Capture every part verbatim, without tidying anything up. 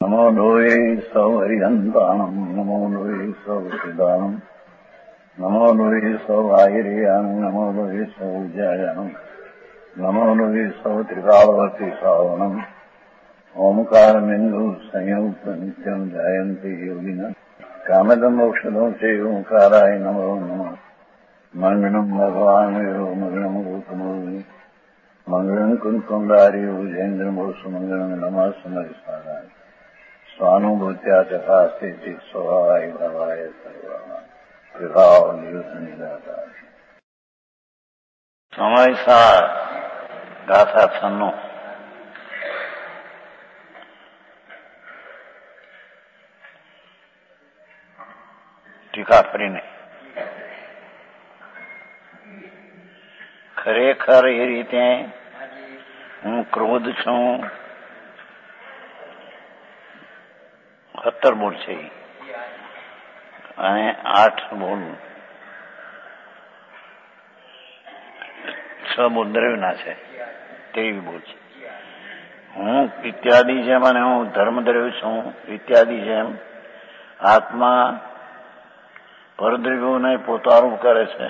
નમો લોહે સૌ હરિહંતાણમ નમો લોહે સૌ સિદાનમ નમો લોહે સૌ આયર્યાણમ નમો લોહે સૌ જયાણમ નમો લોહે સૌ ત્રિકાળવતી શ્રાવણમ ઓમકાર બિંદુ સંયુક્ત નિત્યમ જાયંતિ યોગિના કામદમ મોક્ષદો છે ઓંકારાય નમો નમઃ મંગળમ ભગવાન વિરો મંગળમ ગૌતમોની મંગળમ કુંકુંડાર્યો જૈન્દ્રમોષ મંગળમ નમઃ સમરિસારાય સ્વાનુભૂત્યા ચકાસ્તે સ્વભાવાય ભાવાય સર્વા વિભાવ નિયુદ્ધ નિરાકાર સમયસાર ગાથા છન્નું ટીકા કરીને ખરેખર એ રીતે હું ક્રોધ છું. સત્તર બોલ છે અને આઠ બોલ છ બોલ દ્રવ્યના છે તેવી બોલ છે. હું ઇત્યાદિ જેમ અને હું ધર્મદ્રવ્ય છું ઇત્યાદિ જેમ આત્મા પરદ્રવ્યોને પોતારૂપ કરે છે.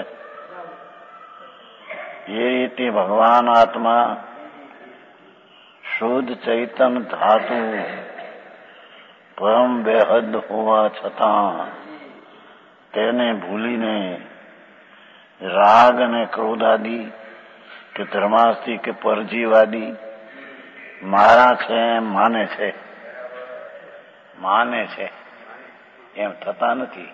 એ રીતે ભગવાન આત્મા શુદ્ધ ચૈતન ધાતુ પરમ બેહદ હોવા છતાં તેને ભૂલીને રાગ અને ક્રોધાદી કે ધર્માસ્તી કે પરજીવાદી મારા છે એમ માને છે માને છે એમ થતા નથી.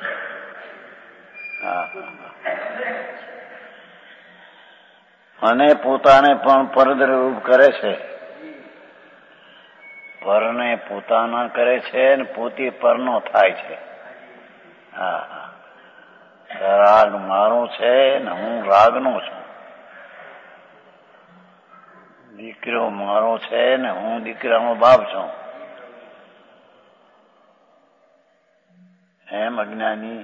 અને પોતાને પણ પરદ્રવ્ય કરે છે. પરને પોતાના કરે છે ને પોતે પરનો થાય છે. હા, રાગ મારો છે ને હું રાગનો છું. દીકરો મારો છે ને હું દીકરાનો બાપ છું. એમ અજ્ઞાની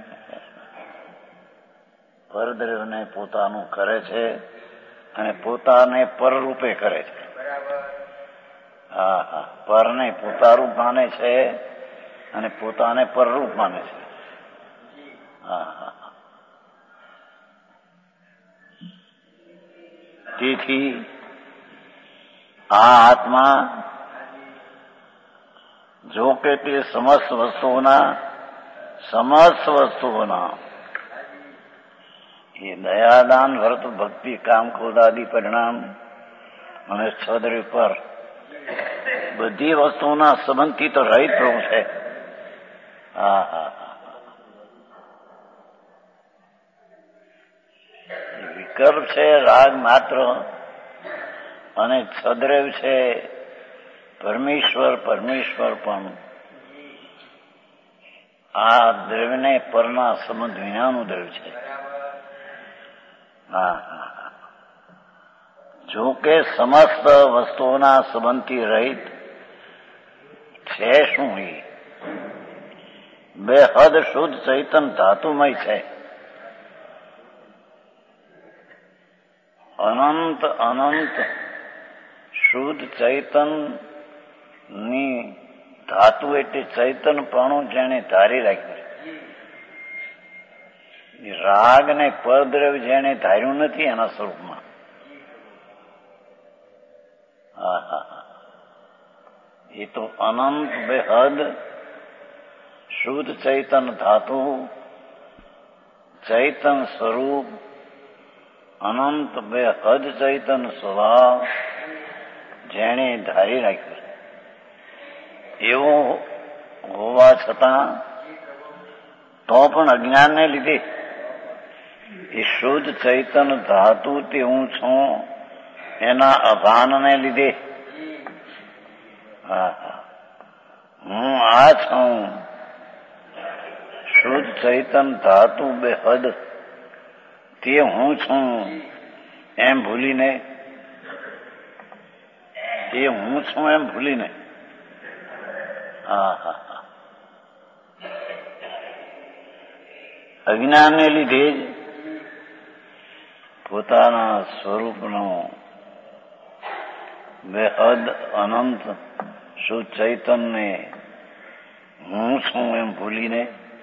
પરદ્રવ્યને પોતાનું કરે છે અને પોતાને પરરૂપે કરે છે. હા હા, પરને પોતારૂપ માને છે અને પોતાને પરરૂપ માને છે. હા હા, તેથી આ આત્મા જો કે તે સમસ્ત વસ્તુઓના સમસ્ત વસ્તુઓના એ દયાદાન વ્રત ભક્તિ કામ ક્રોધાદિ પરિણામ અને છદ્ર પર બધી વસ્તુઓના સંબંધથી તો રહિત પ્રભુ છે. હા હા, વિકલ્પ છે રાગ માત્ર અને છદ્રવ છે પરમેશ્વર. પરમેશ્વર પણ આ દ્રવ્યને પરના સંબંધ વિનાનું દ્રવ્ય છે. હા હા, જો કે સમસ્ત વસ્તુઓના સંબંધથી રહિત છે. શું એ બેહદ શુદ્ધ ચૈતન ધાતુમય છે. અનંત અનંત શુદ્ધ ચૈતન ની ધાતુ એટલે ચૈતનપણું જેને ધારી રાખ્યું. રાગ ને પરદ્રવ્ય જેને ધાર્યું નથી એના સ્વરૂપમાં. હા હા, એ તો અનંત બેહદ શુદ્ધ ચૈતન ધાતુ ચૈતન સ્વરૂપ અનંત બેહદ ચૈતન સ્વભાવ જેણે ધારી રાખ્યું એવું હોવા છતાં તો પણ અજ્ઞાનને લીધે એ શુદ્ધ ચૈતન ધાતુ તે હું છું એના અભાનને લીધે હું આ છું શુદ્ધ ચૈતન ધાતુ બેહદ તે હું છું એમ ભૂલીને તે હું છું એમ ભૂલીને હા હા, અજ્ઞાનને લીધે જ પોતાના સ્વરૂપનો બેહદ અનંત શું ચૈતન્ય હું છું એમ ભૂલીને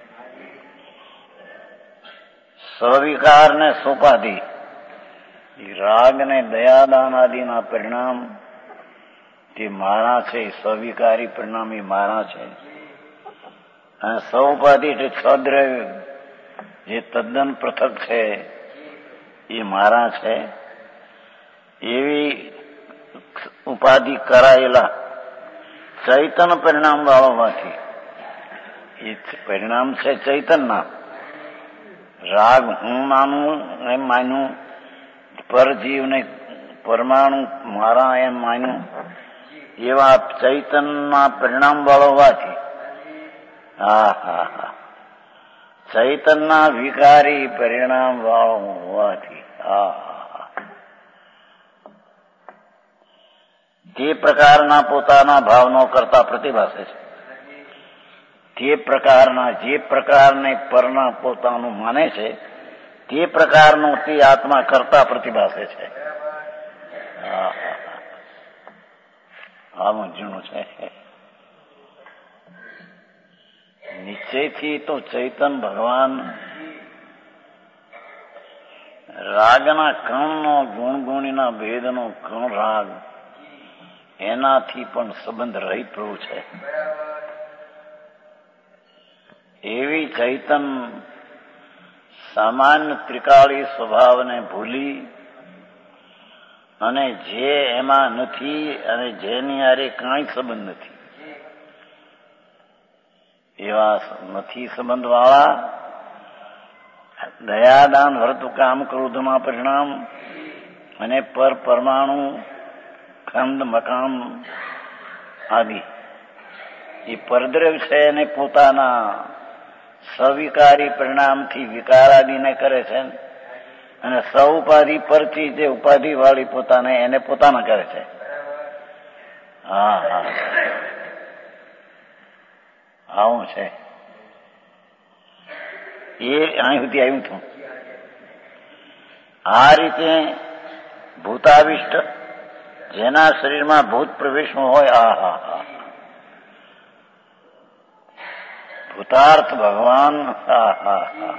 સ્વવિકાર ને સોપાધિ રાગ ને દયાદાન આદિના પરિણામ તે મારા છે. સ્વવિકારી પરિણામ એ મારા છે. અને સૌપાધિ એટલે છદ્રવ્ય જે તદ્દન પૃથક છે એ મારા છે. એવી ઉપાધિ કરાયેલા ચૈતન પરિણામ વાળોમાંથી એ પરિણામ છે ચૈતનના. રાગ હું માનું એમ માન્યું, પરજીવને પરમાણુ મારા એમ માન્યું, એવા ચૈતનના પરિણામ વાળોવાથી હા હા હા ચૈતનના વિકારી પરિણામ વાળો હોવાથી હા હા તે પ્રકારના પોતાના ભાવનો કરતા પ્રતિભાસે છે. તે પ્રકારના જે પ્રકારને પરના પોતાનું માને છે તે પ્રકારનું તે આત્મા કરતા પ્રતિભાસે છે. આ મૂંઝવણ છે. નિશ્ચયથી તો ચૈતન ભગવાન રાગના કણનો ગુણગુણીના ભેદનો કણ રાગ એનાથી પણ સંબંધ રહિત પ્રભુ છે. એવી ચૈતન સામાન્ય ત્રિકાળી સ્વભાવને ભૂલી અને જે એમાં નથી અને જેની હારે કાંઈ સંબંધ નથી એવા નથી સંબંધવાળા દયાદાન વર્ત કામ ક્રોધમાં પરિણામ અને પર પરમાણુ ખંડ મકામ આદિ એ પરદ્રવ્ય છે અને પોતાના સવિકારી પરિણામથી વિકાર આદિને કરે છે અને સઉપાધિ પરથી જે ઉપાધિ વાળી પોતાને એને પોતાના કરે છે. હા હા આવું છે. એ અહીં સુધી આવ્યું હતું. આ રીતે ભૂતાવિષ્ટ જેના શરીરમાં ભૂત પ્રવેશનું હોય આ હા હા ભૂતાર્થ ભગવાન હા હા હા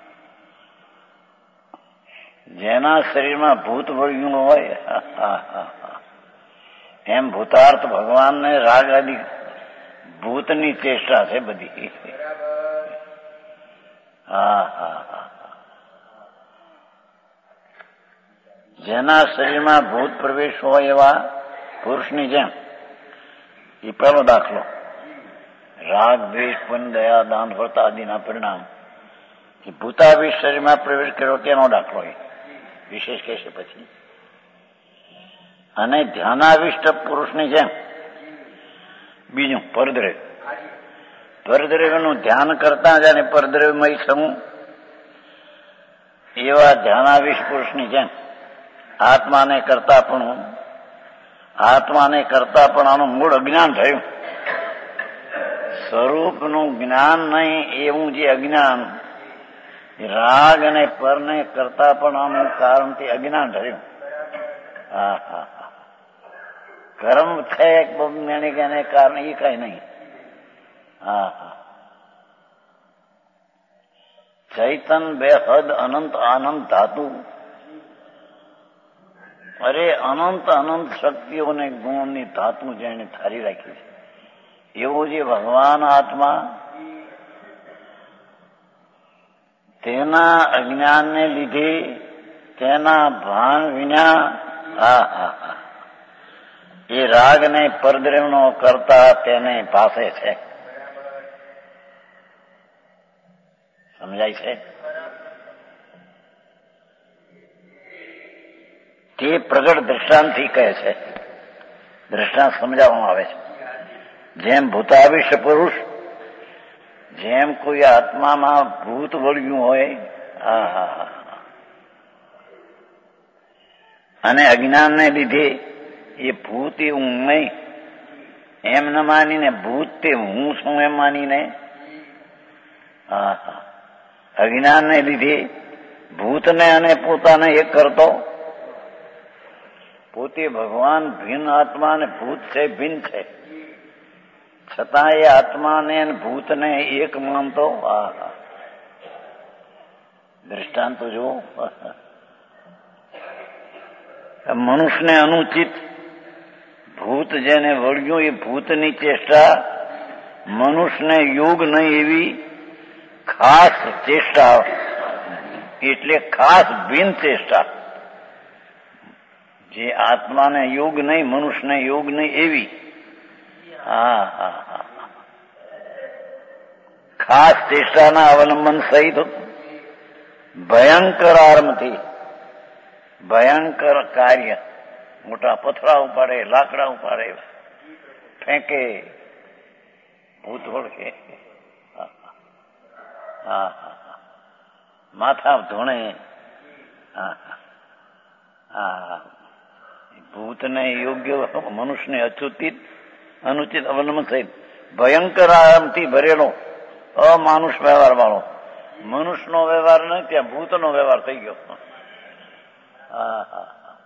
જેના શરીરમાં ભૂત વળ્યું હોય હા હા હા એમ ભૂતાર્થ ભગવાનને રાગ આદિ ભૂતની ચેષ્ટા છે બધી. હા હા હા જેના શરીરમાં ભૂત પ્રવેશ હોય એવા પુરુષની જેમ એ પહેલો દાખલો. રાગ દ્વેષ પણ દયા દાન વ્રત આદિના પરિણામ ભૂતાવિષ્ટ શરીરમાં પ્રવેશ કર્યો તેનો દાખલો એ વિશેષ કહેશે પછી. અને ધ્યાનાવિષ્ટ પુરુષની જેમ બીજું પરદ્રવ્ય પરદ્રવ્યનું ધ્યાન કરતા જાય પરદ્રવ્યમય સમૂહ એવા ધ્યાનાવિષ્ટ પુરુષની જેમ આત્માને કરતા પણ આત્માને કરતા પણ આનું મૂળ અજ્ઞાન થયું. સ્વરૂપનું જ્ઞાન નહીં એવું જે અજ્ઞાન રાગ અને પરને કરતા પણ આનું કારણ તે અજ્ઞાન થયું. હા હા હા કર્મ છે એને કારણે એ કઈ નહીં. હા હા ચૈતન બેહદ અનંત આનંદ ધાતુ અરે અનંત અનંત શક્તિઓને ગુણની ધાતુ જેને ધારી રાખી છે એવો જે ભગવાન આત્મા તેના અજ્ઞાનને લીધે તેના ભાન વિના હા હા હા એ રાગને પરદ્રવ્યનો કરતા તેને પાસે છે. સમજાય છે? તે પ્રગટ દ્રષ્ટાંતથી કહે છે. દ્રષ્ટાંત સમજાવવામાં આવે છે. જેમ ભૂતાવિષ્ટ પુરુષ જેમ કોઈ આત્મામાં ભૂત વળ્યું હોય હા હા હા અને અજ્ઞાનને લીધે એ ભૂત એવું નહીં એમ ન માનીને ભૂત તે હું છું એમ માનીને હા હા અજ્ઞાનને લીધે ભૂતને અને પોતાને એક કરતો પોતે ભગવાન ભિન્ન આત્મા અને ભૂત છે ભિન્ન છે છતાં એ આત્માને ભૂતને એક માનતો. આ દ્રષ્ટાંત તો જુઓ. મનુષ્યને અનુચિત ભૂત જેને વળગ્યું એ ભૂતની ચેષ્ટા મનુષ્યને યોગ નહીં એવી ખાસ ચેષ્ટા, એટલે ખાસ ભિન્ન ચેષ્ટા. જે આત્માને યોગ નહીં, મનુષ્યને યોગ નહીં એવી. હા હા હા ખાસ ચેષ્ટાના અવલંબન સહિત ભયંકર આરમથી ભયંકર કાર્ય, મોટા પથરા ઉપાડે, લાકડા ઉપાડે, ફેંકે, ભૂત વળગે, હા માથા ધોણે. હા હા ભૂતને યોગ્ય, મનુષ્યને અચ્યુતિત અનુચિત અવલંબન સહિત ભયંકર આરામથી ભરેલો અમાનુષ વ્યવહાર વાળો. મનુષ્યનો વ્યવહાર નહીં, ત્યાં ભૂતનો વ્યવહાર થઈ ગયો. હા હા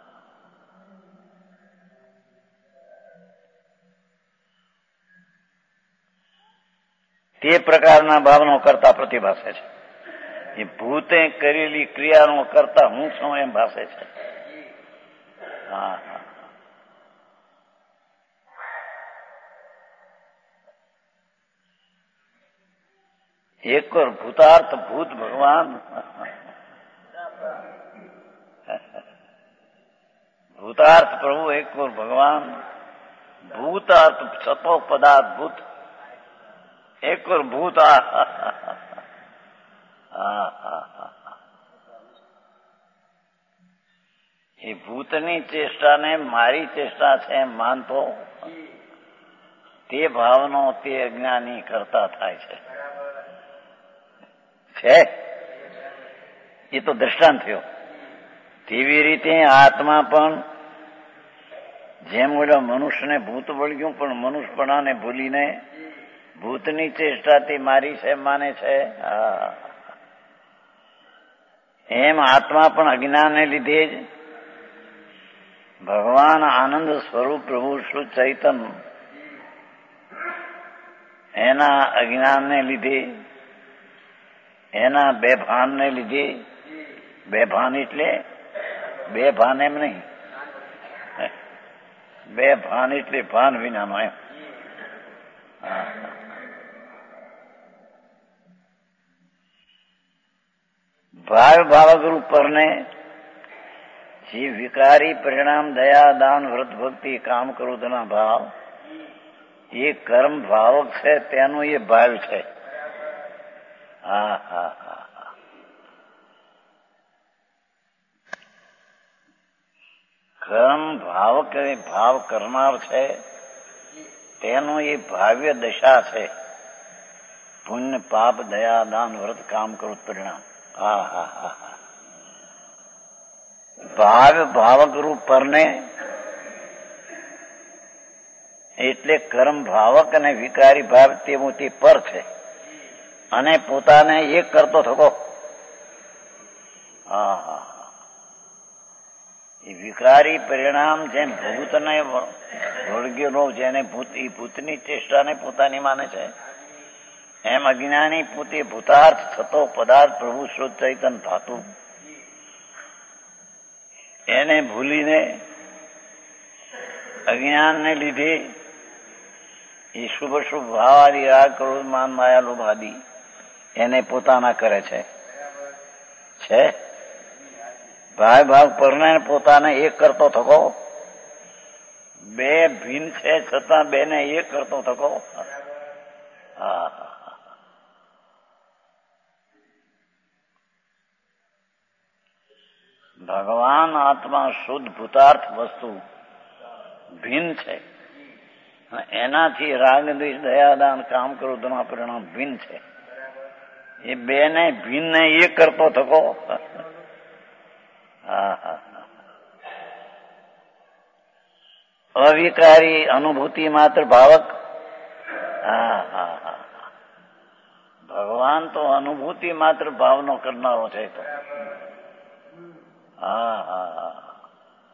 તે પ્રકારના ભાવનો કરતા પ્રતિભાસે છે. એ ભૂતે કરેલી ક્રિયાનો કરતા હું છું એમ ભાષે છે. હા હા એક વાર ભૂતાર્થ ભૂત ભગવાન, ભૂતાર્થ પ્રભુ એક વાર ભગવાન, ભૂતાર્થ સતો પદાર્થ ભૂત એક વાર ભૂત. એ ભૂતની ચેષ્ટાને મારી ચેષ્ટા છે એમ માનતો તે ભાવનો તે અજ્ઞાની કરતા થાય છે. છે એ તો દ્રષ્ટાંત થયો. તેવી રીતે આત્મા પણ જેમ ઓલા મનુષ્યને ભૂત વળગ્યું, પણ મનુષ્યપણાને ભૂલીને ભૂતની ચેષ્ટાથી મારી છે માને છે. એમ આત્મા પણ અજ્ઞાનને લીધે જ ભગવાન આનંદ સ્વરૂપ પ્રભુ શુદ્ધ ચૈતન્ય એના અજ્ઞાનને લીધે, એના બે ભાનને લીધે, બે ભાન એટલે બે ભાન એમ નહીં, બે ભાન એટલે ભાન વિનાનો એમ. ભાવ ભાવગુરુ પરને જે વિકારી પરિણામ દયા દાન વ્રત ભક્તિ કામ ક્રોધના ભાવ એ કર્મ ભાવક છે, તેનો એ ભાવ છે. હા હા હા કર્મ ભાવક ભાવ કરનાર છે, તેનો એ ભાવ્ય દશા છે. પુણ્ય પાપ દયા દાન વ્રત કામ ક્રોધ પરિણામ. હા હા હા ભાવ ભાવક રૂપ પરને એટલે કર્મ ભાવક અને વિકારી ભાવ તેવું તે પર છે, અને પોતાને એક કરતો થકો. હા હા એ વિકારી પરિણામ જેમ ભૂતને વળગેલો, જેને ભૂત એ ભૂતની ચેષ્ટાને પોતાની માને છે, એમ અજ્ઞાની પોતે ભૂતાર્થ થતો પદાર્થ પ્રભુ શુદ્ધ ચૈતન્ય ધાતુ એને ભૂલીને અજ્ઞાનને લીધે એ શુભ શુભ ભાવ આદિ રાગ ક્રોધ માન માયા લોભ આદિ એને પોતાના કરે છે. છે ભાવ ભાવ પરને પોતાને એક કરતો થકો. બે ભિન્ન છે છતાં બેને એક કરતો થકો. હા ભગવાન આત્મા શુદ્ધ ભૂતાર્થ વસ્તુ ભિન્ન છે, એનાથી રાગ દ્વેષ દયાદાન કામ ક્રોધના પરિણામ ભિન્ન છે. એ બેને ભિન્ન એક કરતો થકો. હા હા અવિકારી અનુભૂતિ માત્ર ભાવક. હા હા હા ભગવાન તો અનુભૂતિ માત્ર ભાવનો કરનારો છે. તો હા હા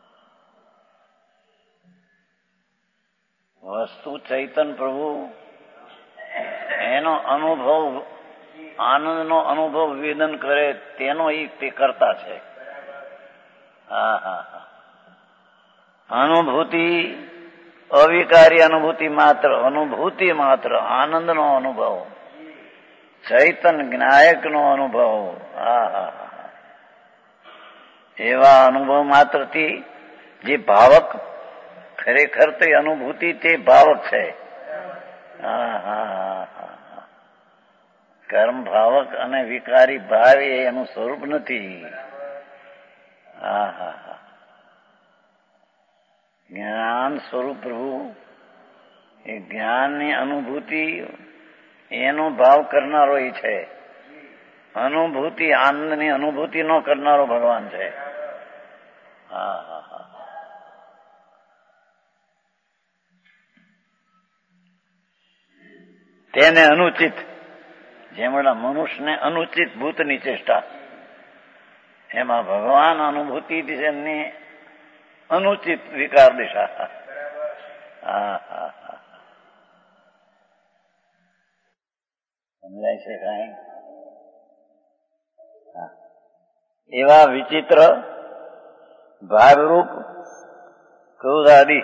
વસ્તુ ચૈતન્ય પ્રભુ એનો અનુભવ, આનંદનો અનુભવ વેદન કરે તેનો એ તે કરતા છે. હા હા હા અનુભૂતિ અવિકારી અનુભૂતિ માત્ર, અનુભૂતિ માત્ર, આનંદનો અનુભવ, ચૈતન જ્ઞાયકનો અનુભવ. હા હા હા એવા અનુભવ માત્રથી જે ભાવક, ખરેખર તે અનુભૂતિ તે ભાવક છે. હા હા હા કર્મ ભાવક અને વિકારી ભાવ એ એનું સ્વરૂપ નથી. હા હા હા જ્ઞાન સ્વરૂપ પ્રભુ એ જ્ઞાનની અનુભૂતિ એનો ભાવ કરનારો એ છે. અનુભૂતિ, આનંદની અનુભૂતિ નો કરનારો ભગવાન છે. હા હા હા તેને અનુચિત, જેમણા મનુષ્યને અનુચિત ભૂતની ચેષ્ટા, એમાં ભગવાન અનુભૂતિ ની અનુચિત વિકાર દિશા. હા હા હા સમજાય છે કઈ? એવા વિચિત્ર ભાગરૂપ ક્રોધાદિ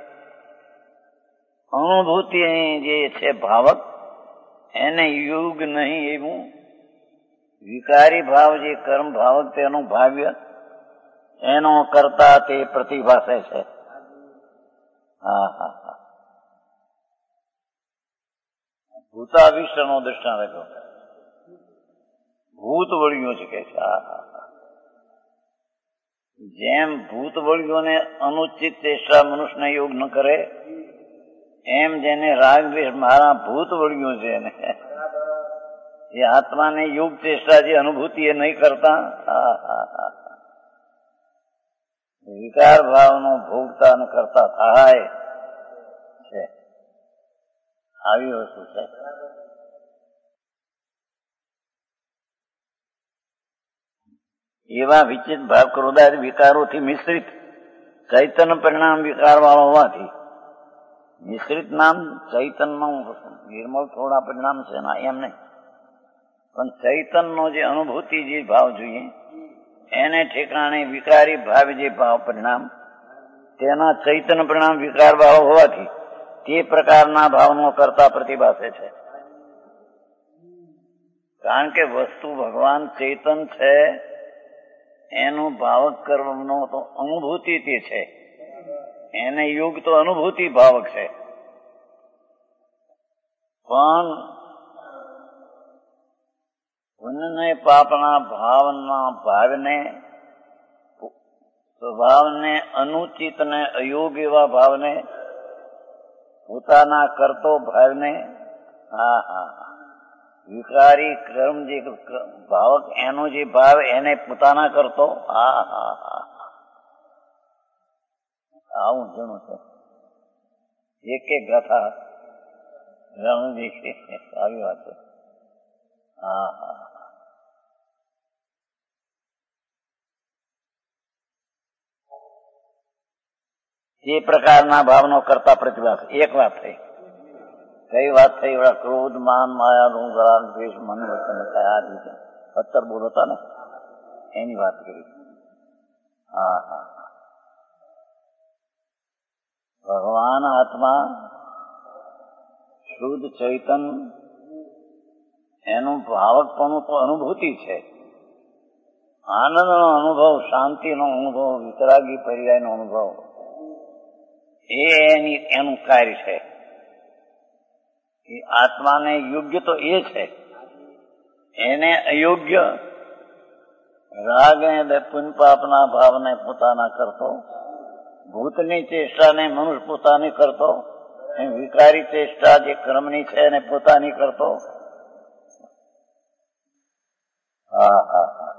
અનુભૂતિ જે છે ભાવક, એને યુગ નહીં એવું વિકારી ભાવ જે કર્મ ભાવક તેનું ભાવ્ય એનો કરતા તે પ્રતિભાસે છે. હા હા હા ભૂતાવિષ્ટનો દૃષ્ટાંત આપ્યો. ભૂત વળ્યો છે કે છે. હા હા હા જેમ ભૂત વળ્યોને અનુચિત ચેષ્ટા મનુષ્યને યોગ ન કરે, એમ જેને રાગ દ્વેષ મારા ભૂત વળ્યું છે એને એ આત્માને યોગ ચેષ્ટા જે અનુભૂતિ એ નહીં કરતા. હા હા હા વિકાર ભાવનો ભોગતા અને કરતા થાય છે. આવી વસ્તુ છે. એવા વિચિત ભાવ ક્રોધાદિ વિકારોથી મિશ્રિત ચૈતન્ય પરિણામ વિકાર વાળો હોવાથી, મિશ્રિત નામ ચૈતનનું નિર્મળ થોડા પરિણામ છે ના એમ નહીં, પણ ચૈતનનો જે અનુભૂતિ જે ભાવ જોઈએ એને ઠેકાણે વિકારી ભાવ જે ભાવ પરિણામ, તેના ચૈતન્ય પરિણામ વિકાર ભાવ હોવાથી તે પ્રકારના ભાવનો કરતા પ્રતિભાસે છે. કારણ કે વસ્તુ ભગવાન ચેતન છે, એનું ભાવક કરવાનો તો અનુભૂતિ તે છે, એને યોગ તો અનુભૂતિ ભાવક છે. પણ પુણ્ય પાપના ભાવના ભાવને, સ્વભાવને અનુચિત ને અયોગ એવા ભાવને, પોતાના કરતો ભાવને, હા હા વિકારી કર્મ જે ભાવક એનો જે ભાવ એને પોતાના કરતો. હા હા હા આવું જણું છે. એક એક ગાથા રણજી આવી વાત છે. હા હા એ પ્રકારના ભાવનો કરતા પ્રતિભા. એક વાત થઈ. કઈ વાત થઈ? એવડા ક્રોધ માન માયા રૂંગરા દ્વેષ મન વચન કયા રીતે સત્તર બોલ હતા ને એની વાત કરી. હા હા ભગવાન આત્મા શુદ્ધ ચૈતન એનું ભાવકપણું તો અનુભૂતિ છે. આનંદનો અનુભવ, શાંતિનો અનુભવ, વિતરાગી પર્યાયનો અનુભવ એ એની એનું કાર્ય છે. એ આત્માને યોગ્ય તો એ છે, એને અયોગ્ય રાગ અને પુણ્ય પાપના ભાવને પોતાના કરતો, ભૂતની ચેષ્ટાને મનુષ્ય પોતાની કરતો, વિકારી ચેષ્ટા જે કર્મની છે એને પોતાની કરતો. હા હા હા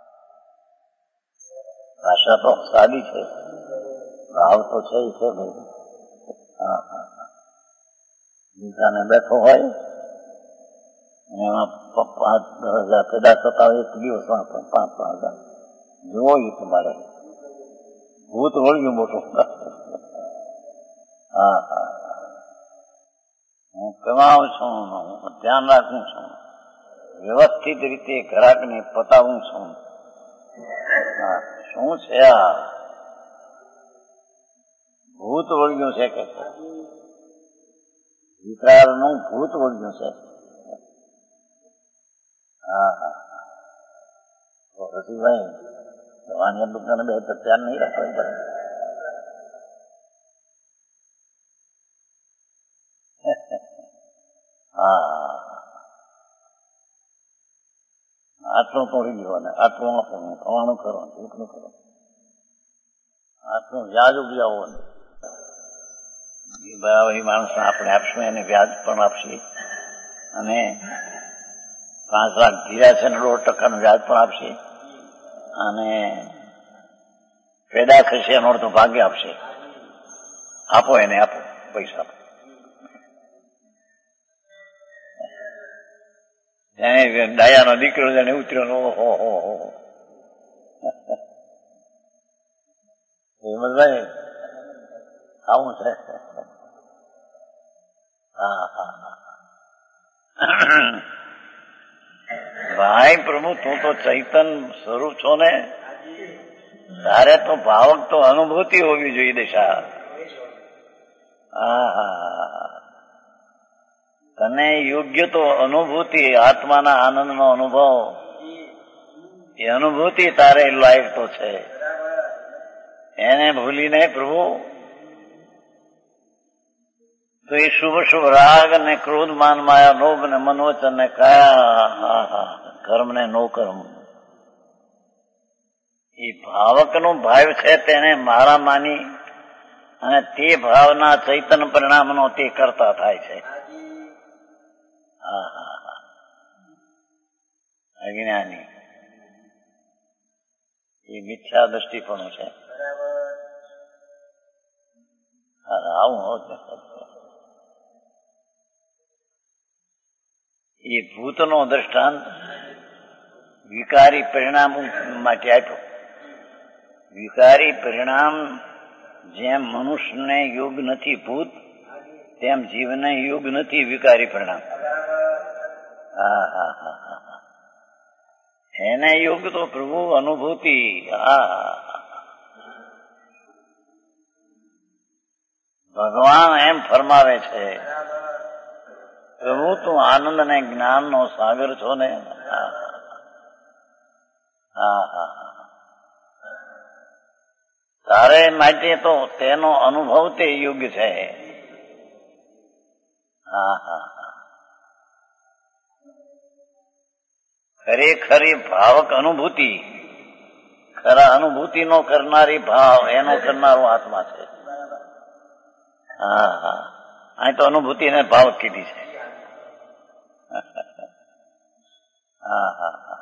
ભાષા તો સાદી છે, ભાવ તો છે છે ભાઈ. હા હા ગીતાને બેઠો હોય એમાં પાંચ દસ હજાર પેદા થતા હોય એક દિવસમાં પાંચ પાંચ હજાર જોયું તમારે ભૂત વળ્યું મોટું. હા હા હું કમાવું છું, ધ્યાન રાખું છું, વ્યવસ્થિત રીતે ઘરાકને પતાવું છું. શું છે આ? ભૂત વળગ્યું છે કે વિકારનું ભૂત વળગ્યું છે. હા હા રસીભાઈ વાણિયા દુકાને બે તો ધ્યાન નહીં રાખવું પડે. હા આટલું તોડી લ્યો ને આટલું આપવાનું, ખવાનું કરવાનું, એટલું કરો, આટલું વ્યાજ ઉપજાવો ને બરાબર માણસને આપણે આપશું, એને વ્યાજ પણ આપશે અને પાંચ લાખ ધીરા છે ને દોઢ ટકાનું વ્યાજ પણ આપશે અને પેદા થશે એનો તો ભાગ્ય આપશે. આપો એને, આપો પૈસા આપો. એને ડાયાનો દીકરો જેને ઉતર્યો, ઓહો હો હો હેમંતભાઈ આવું છે. હા હા ભાઈ પ્રભુ, તું તો ચૈતન સ્વરૂપ છો ને, તારે તો ભાવક તો અનુભૂતિ હોવી જોઈએ દશા. હા હા તને યોગ્ય તો અનુભૂતિ, આત્માના આનંદનો અનુભવ, એ અનુભૂતિ તારે લાયક તો છે. એને ભૂલીને પ્રભુ તો એ શુભ શુભ રાગ ને ક્રોધ માન માયા લોભ ને મનોવચન ને કયા હા હા કર્મ ને નો કર્મ, એ ભાવકનું ભાવ છે તેને મારા માની અને તે ભાવના ચૈતન પરિણામનો તે કરતા થાય છે. હા હા હા અજ્ઞાની એ મિથ્યા દ્રષ્ટિપણું છે. આવું એ ભૂતનો દ્રષ્ટાંત વિકારી પરિણામ માટે આપ્યો. વિકારી પરિણામ જેમ મનુષ્યને યોગ નથી ભૂત, તેમ જીવને યોગ નથી વિકારી પરિણામ. હા હા હા હા એને યોગ તો પ્રભુ અનુભૂતિ. હા ભગવાન એમ ફરમાવે છે, પ્રભુ તું આનંદ ને જ્ઞાન નો સાગર છો ને. હા હા તારે માટે તો તેનો અનુભવ તે યોગ્ય છે. હા હા ખરેખરી ભાવક અનુભૂતિ, ખરા અનુભૂતિ નો કરનારી ભાવ એનો કરનારો આત્મા છે. હા હા અહીં તો અનુભૂતિ ને ભાવક કીધી છે. હા હા હા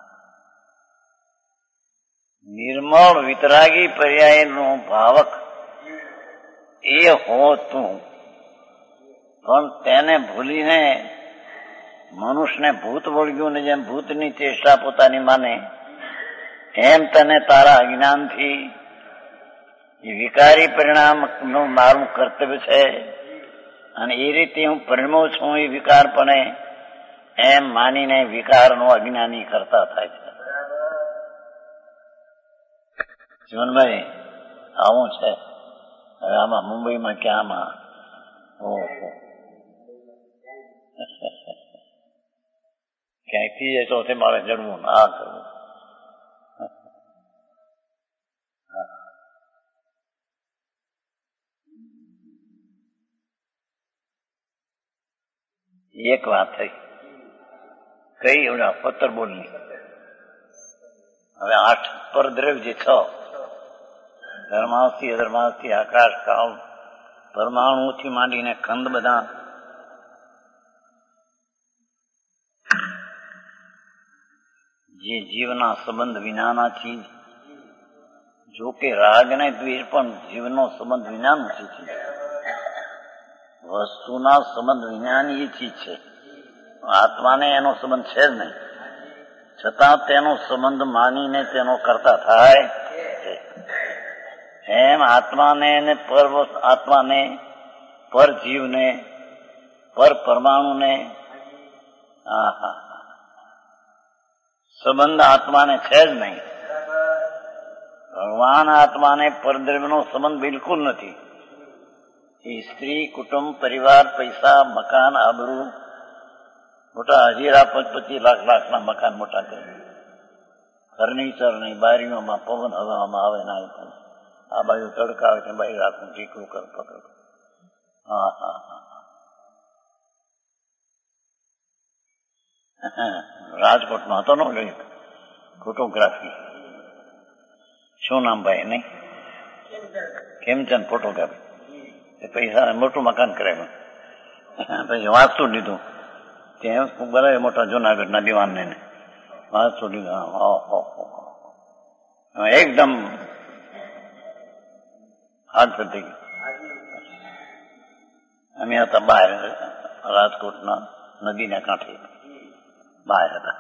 નિર્મળ વિતરાગી પર્યાય નો ભાવક એ હો તું, પણ તેને ભૂલીને મનુષ્યને ભૂત વળગ્યું ને જેમ ભૂતની ચેષ્ટા પોતાની માને એમ તને તારા અજ્ઞાનથી વિકારી પરિણામ નું મારું કર્તવ્ય છે અને એ રીતે હું પરિણમું છું એ વિકારપણે એમ માનીને વિકારનો અજ્ઞાની કરતા થાય છે. જીવનભાઈ આવું છે. હવે આમાં મુંબઈમાં ક્યાંમાં ઓહો ક્યાંયથી ચોથે મારે જડવું ના કરવું. એક વાત થઈ કઈ એવડા પત્તર બોલની. હવે આઠ પર દ્રવ્ય છ ધર્માવથી અધર્માવથી આકાશ કાળ પરમાણુથી માંડીને ખંડ બધા જે જીવના સંબંધ વિનાના ચીજ, જો કે રાગ ને દ્વેષ પણ જીવનો સંબંધ વિનાનું ચીજ છે. વસ્તુના સંબંધ વિનાની એ ચીજ છે. આત્માને એનો સંબંધ છે જ નહીં, છતાં તેનો સંબંધ માનીને તેનો કરતા થાય. એમ આત્માને પર આત્માને પર જીવને પર પરમાણુને હા હા સંબંધ આત્માને છે જ નહીં. ભગવાન આત્માને પરદ્રવ્યનો સંબંધ બિલકુલ નથી. એ સ્ત્રી, કુટુંબ, પરિવાર, પૈસા, મકાન, આબરૂ, મોટા હજીરા પચપચી લાખ લાખના મકાન મોટા કરે, ફર્નિચર નહીં, બારીઓમાં પવન હવામાં આવે ના આ બાજુ તડકા આવે છે બારી રાખવું ટીકરું કર પકડ. હા હા હા રાજકોટમાં હતો નો લઈ ફોટોગ્રાફી. શું નામ ભાઈ નહીં? ખેમચંદ ફોટોગ્રાફી. પૈસા મોટું મકાન કરાવ્યું, પછી વાંચતું લીધું. ત્યાં બોલાવે મોટા જુનાગઢના દિવાનને વાંચતું લીધું. એકદમ હાથ થઈ ગઈ. અમે હતા બહાર રાજકોટના નદીના કાંઠે બહાર હતા.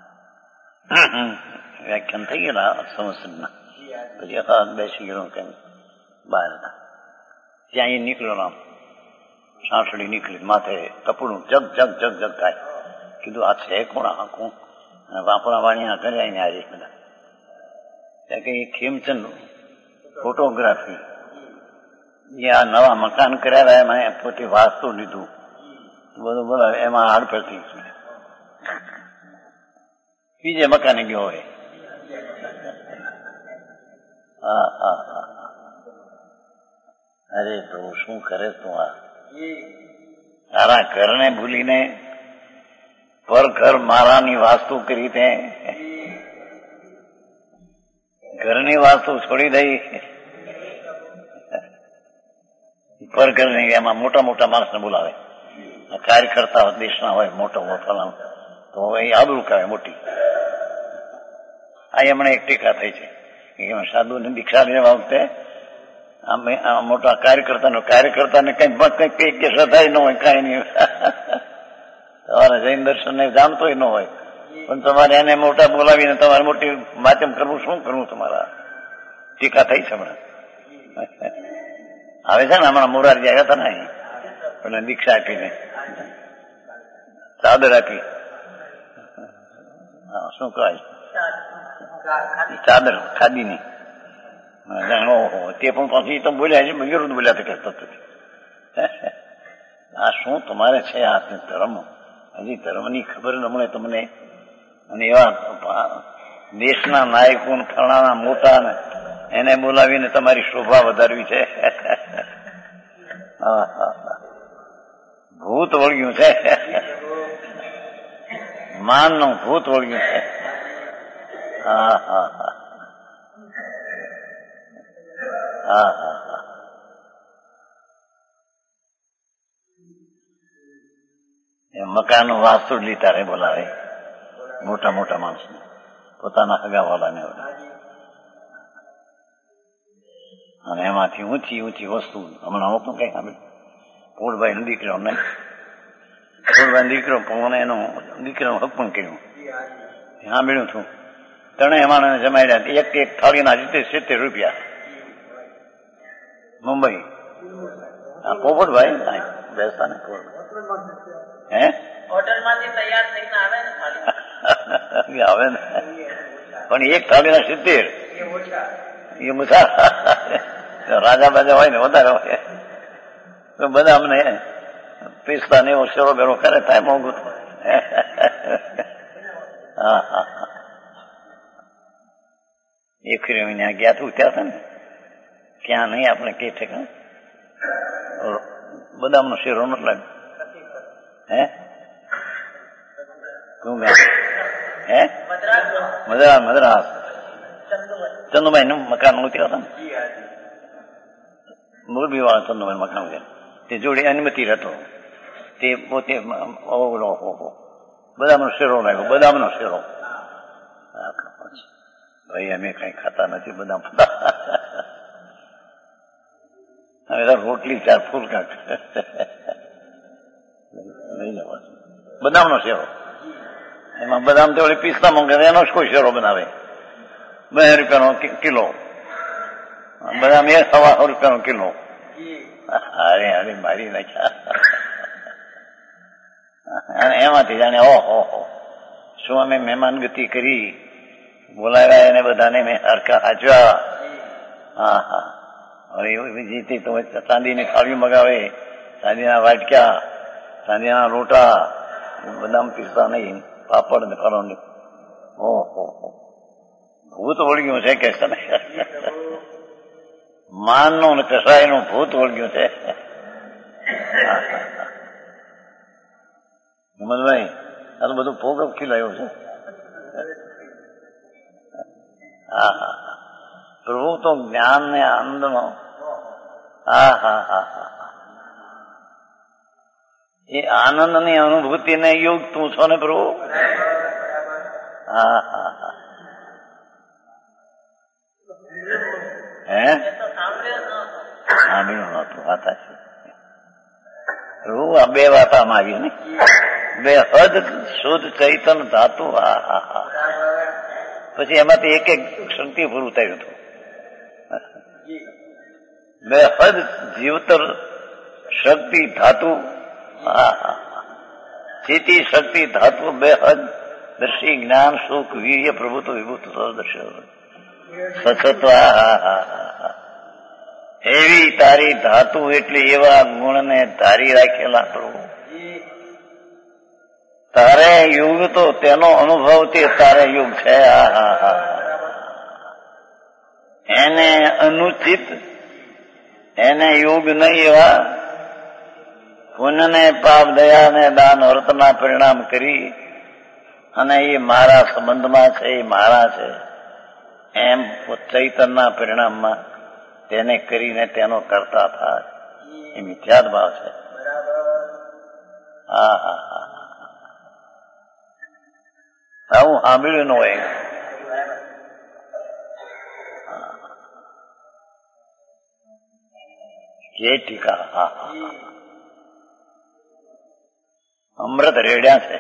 વ્યાખ્યાન થઈ ગયેલા સંવત્સરના. પછી અખાત બેસી ગયેલો કેમ બહાર હતા. ત્યાં એ નીકળ્યો આમ સાંસળી નીકળી, માથે કપડું જગ જગ જગ જગ થાય. કીધું આ છે કોણ આખું? વાપરા વાણીના ઘરે આવીને આજે બધા ત્યાં કે ખેમચંદ ફોટોગ્રાફી એ આ નવા મકાન કર્યા એમાં પોતે વાસ્તુ લીધું બધું બોલાવે એમાં હાડફેરથી બીજે મકાને ગયો હોય. હા હા હા અરે પ્રભુ શું કરે તું? આ તારા ઘરને ભૂલીને પર ઘર મારાની વાસ્તુ કરી તે ઘરની વાસ્તુ છોડી દઈ પર ઘર નહીં. એમાં મોટા મોટા માણસને બોલાવે, કાર્યકર્તા દેશના હોય મોટો ફલાણો, તો એ આબરૂ કહેવાય મોટી. આ એમણે એક ટીકા થઈ છે કે સાધુને દીક્ષા લેવા વખતે મોટા કાર્યકર્તા કાર્યકર્તાને કઈ કઈ કે શ્રદ્ધા ન હોય, કઈ નહીં. તમારે જૈન દર્શન ને જાણતોય ન હોય, પણ તમારે એને મોટા બોલાવીને તમારે મોટી માધ્યમ કરવું શું કરવું? તમારા ટીકા થઈ છે હમણાં આવે છે ને. હમણાં મોરારજી આવ્યા હતા ને એટલે દીક્ષા આપીને ચાદર આપી. હા શું કહેવાય? ચાદર ખાદીની. ઓહો તે પણ પછી તો બોલ્યા છે વિરુદ્ધ બોલ્યા કરતા. આ શું તમારે છે આ ધર્મ? હજી ધર્મની ખબર ન મળે તમને? અને એવા દેશના નાયકો ફરણાના મોટા ને એને બોલાવીને તમારી શોભા વધારવી છે. ભૂત વળગ્યું છે, માન નું ભૂત વળગ્યું છે. હા હા હા હા હા હા મકાન વાસ્તુ લીધા રે બોલાવે મોટા મોટા માણસો પોતાના હગાવાલાને. અને એમાંથી ઊંચી ઊંચી વસ્તુ હમણાં હું પણ કઈ સાંભળ્યું. પોળભાઈ નો દીકરો ને પોળભાઈ દીકરો પણ એનો દીકરાનું હક પણ કર્યું સાંભળ્યું છું. ત્રણેય માણસ જમાડ્યા. એક એક થાળીના સિત્તેર સિત્તેર રૂપિયા. મુંબઈ હા પોપટભાઈ બેસતા ને હે હોટલમાંથી તૈયાર થઈને આવે ને આવે ને પણ એક થાળીના સિત્તેર એ મુસા રાજા બાજા હોય ને વધારે હોય તો બધા અમને પિસ્તા ને એવો શેરો બેરો કરે થાય મોંઘું. હા હા હા એક મહિના ગયા તું ત્યાં છે ને ક્યાં નહીં આપણે કે ઠેકાણ બદામનો શેરો નથી લાગ્યો. હે શું ગામ? હે મદ્રાસ મદ્રાસ ચંદુભાઈ નું મકાન ઉતર્યા હતા ને મોરબી વાળા ચંદુભાઈ મકાન ઉતર્યા તે જોડે અનુમતિ હતો તે પોતે ઓહો બદામનો શેરો લાગ્યો. બદામનો શેરો ભાઈ અમે કઈ ખાતા નથી બદામ. હવે રોટલી ચાર ફૂલ કાઢ લઈ જવા. બદામનો શેરો એમાં બદામ તો ઓલી પિસ્તા મંગે એનો જ કોઈ શેરો બનાવે. બે રૂપિયાનો કિલો બદામ એ સવા રૂપિયાનો કિલો. અરે અરે મારી નાખ્યા. એમાંથી જાણે ઓહો હો શું અમે મહેમાન ગતિ કરી, બોલાવ્યા એને બધાને મેં હરખા હાચવા. હા હા હવે જીતી તો ચાંદીની થાળીઓ મગાવે, ચાંદીના વાટક્યા, ચાંદીના રોટા, બદામ પીસતા નહીં, પાપડ ને ફરો નહીં. ઓહો ભૂત વળગ્યું છે કે છે ને, માનનું ને કસાયનું ભૂત વળગ્યું છે. હિંમતભાઈ આ તો બધું ભોગ ખીલાયું છે. હા હા પ્રભુ તો જ્ઞાન ને આનંદનો. હા હા હા હા એ આનંદની અનુભૂતિને યોગ તું છો ને પ્રભુ. હા હા હા હે સાંભળ્યું નતું. વાત છે પ્રભુ આ બે વાત આમાં આવી ને, બે હદ શુદ્ધ ચૈતન ધાતુ. હા હા હા પછી એમાંથી એક એક શક્તિ પૂરું થયું હતું. બે હદ જીવતર શક્તિ ધાતુ. હા હા ચેતી શક્તિ ધાતુ બે હદ દર્શી જ્ઞાન સુખ વીર્ય પ્રભુત્વ વિભૂત સદર્શ સચત્વ. હા હા હા એવી તારી ધાતુ એટલે એવા ગુણને ધારી રાખેલા પ્રભુ. તારે યુગ તો તેનો અનુભવ તે તારે યુગ છે. હા હા હા એને અનુચિત એને યુગ નહીં એવા પુણ્યને પાપ દયાને દાન વર્તના પરિણામ કરી અને એ મારા સંબંધમાં છે, એ મારા છે એમ ચૈતનના પરિણામમાં તેને કરીને તેનો કરતા થાય એ મિથ્યાદ ભાવ છે. હા હા હા આવું સાંભળ્યું ન હોય. જે ટીકા. હા હા અમૃત રેડ્યા છે.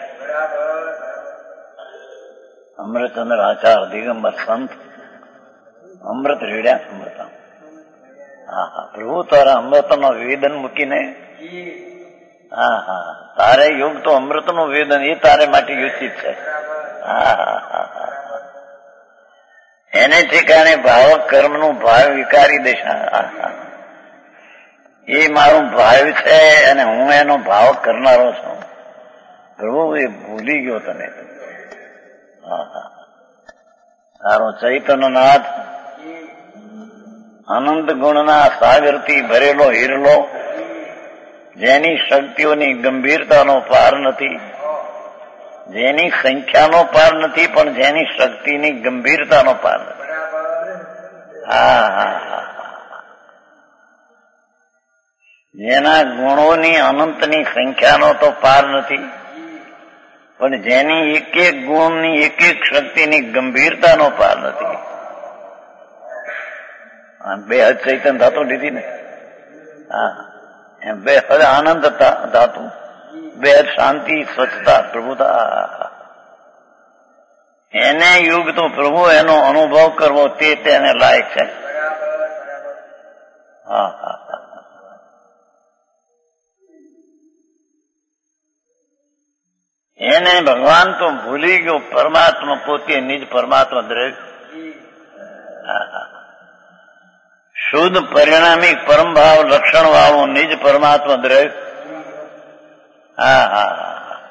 અમૃતચંદ્ર આચાર દિગંબર સંત અમૃત રેડ્યા છે. અમૃત. હા હા પ્રભુ તારા અમૃતનો વેદન મૂકીને. હા હા તારે યોગ તો અમૃતનું વેદન એ તારે માટે યોચિત છે. હા હા હા એને ઠેકાણે ભાવક કર્મનું ભાવ વિકારી દેશા. હા હા એ મારું ભાવ છે અને હું એનો ભાવ કરનારો છું. પ્રભુ એ ભૂલી ગયો તને. હા હા તારો ચૈતન્યનાથ અનંત ગુણના સાગરથી ભરેલો હીરલો, જેની શક્તિઓની ગંભીરતાનો પાર નથી, જેની સંખ્યાનો પાર નથી, પણ જેની શક્તિની ગંભીરતાનો પાર નથી. હા હા હા જેના ગુણોની અનંતની સંખ્યાનો તો પાર નથી, પણ જેની એક એક ગુણની એક એક શક્તિની ગંભીરતાનો પાર નથી. બે હદ ચૈતન ધાતુ લીધી ને. હા એમ બે હદ આનંદ ધાતુ, બે હદ શાંતિ સ્વચ્છતા પ્રભુતા. એને યુગ તો પ્રભુ એનો અનુભવ કરવો તે તેને લાયક છે. હા હા એને ભગવાન તો ભૂલી ગયો. પરમાત્મા પોતે નિજ પરમાત્મા દ્રવ્ય. શુદ્ધ પરિણામી પરમભાવ લક્ષણ વાળું નિજ પરમાત્મા દ્રવ્ય. હા હા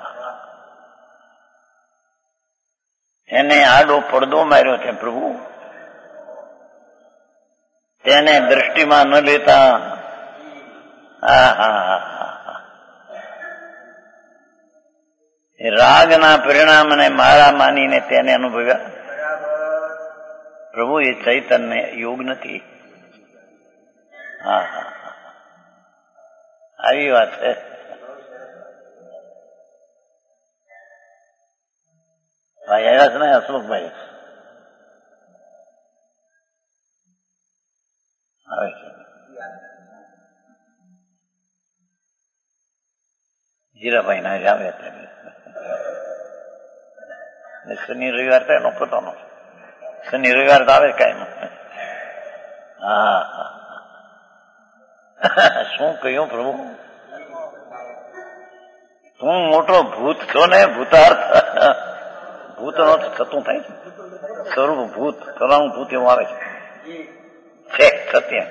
એને આડો પડદો માર્યો છે પ્રભુ. તેને દ્રષ્ટિમાં ન લેતા. હા હા હા રાગના પરિણામને મારા માનીને તેને અનુભવ્યા. પ્રભુ એ ચૈતન્ય યોગ નથી. હા હા આવી વાત છે. ભાઈ આવ્યા છે ને હસમુખભાઈ? આવે છે. જીરાભાઈ ના જ આવે ત્યારે શનિ રવિવાર થાય એનો પોતાનો શનિ રવિવાર તો આવે કાયમ. હા શું કહ્યું પ્રભુ? તું મોટો ભૂત છો ને, ભૂતાર્થ ભૂત નો થતું થાય છે, સ્વરૂપ ભૂત કરાવું ભૂત એવું આવે છે, સત્ય.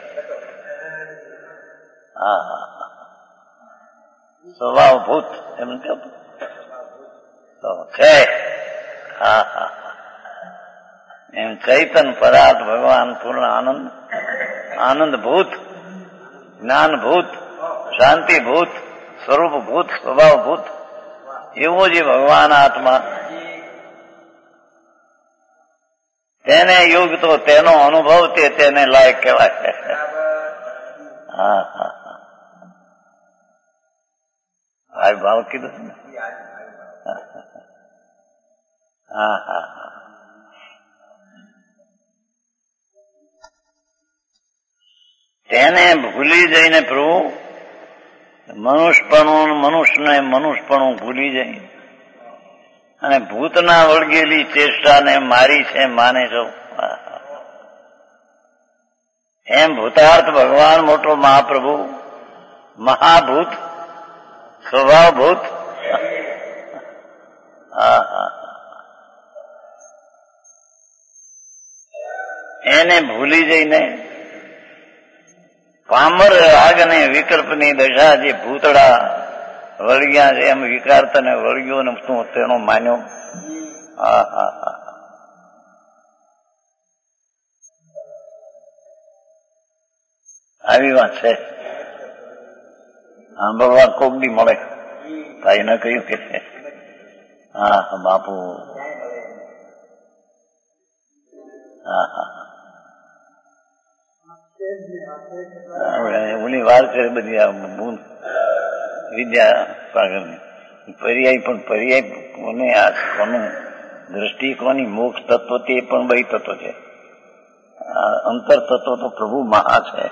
હા હા સ્વભાવ ભૂત એમ કહેતું છે. હા હા એમ ચૈતન પદાર્થ ભગવાન પૂર્ણ આનંદ, આનંદ ભૂત, જ્ઞાન ભૂત, શાંતિ ભૂત, સ્વરૂપ ભૂત, સ્વભાવ ભૂત, એવો જે ભગવાન આત્મા, તેને યુગ તો તેનો અનુભવ તે તેને લાયક કહેવાય. હા હા હા ભાવ કીધું ને. હા હા તેને ભૂલી જઈને પ્રભુ મનુષ્યપણું, મનુષ્યને મનુષ્યપણું ભૂલી જાય અને ભૂતના વળગેલી ચેષ્ટાને મારી છે માને છો. એમ ભૂતાર્થ ભગવાન મોટો મહાપ્રભુ, મહાભૂત, સ્વભાવભૂત. હા હા એને ભૂલી જઈને પામર રાગ અને વિકલ્પની દશા જે ભૂતડા વળગ્યા છે એમ વિકારતાને વળગ્યો ને તું તેનો માન્યો. હા હા હા આવી વાત છે. સાંભળવા કોક દી મળે. ભાઈ ને કહ્યું કે હા બાપુ. હા હા ઓલી વાત કરે બધી વિદ્યા સાગરની પર્યાય, પણ પર્યાય કોને આ કોનું દ્રષ્ટિ કોની મોક્ષ તત્વ તે પણ બે તત્વ છે. અંતર તત્વ તો પ્રભુ મહા છે.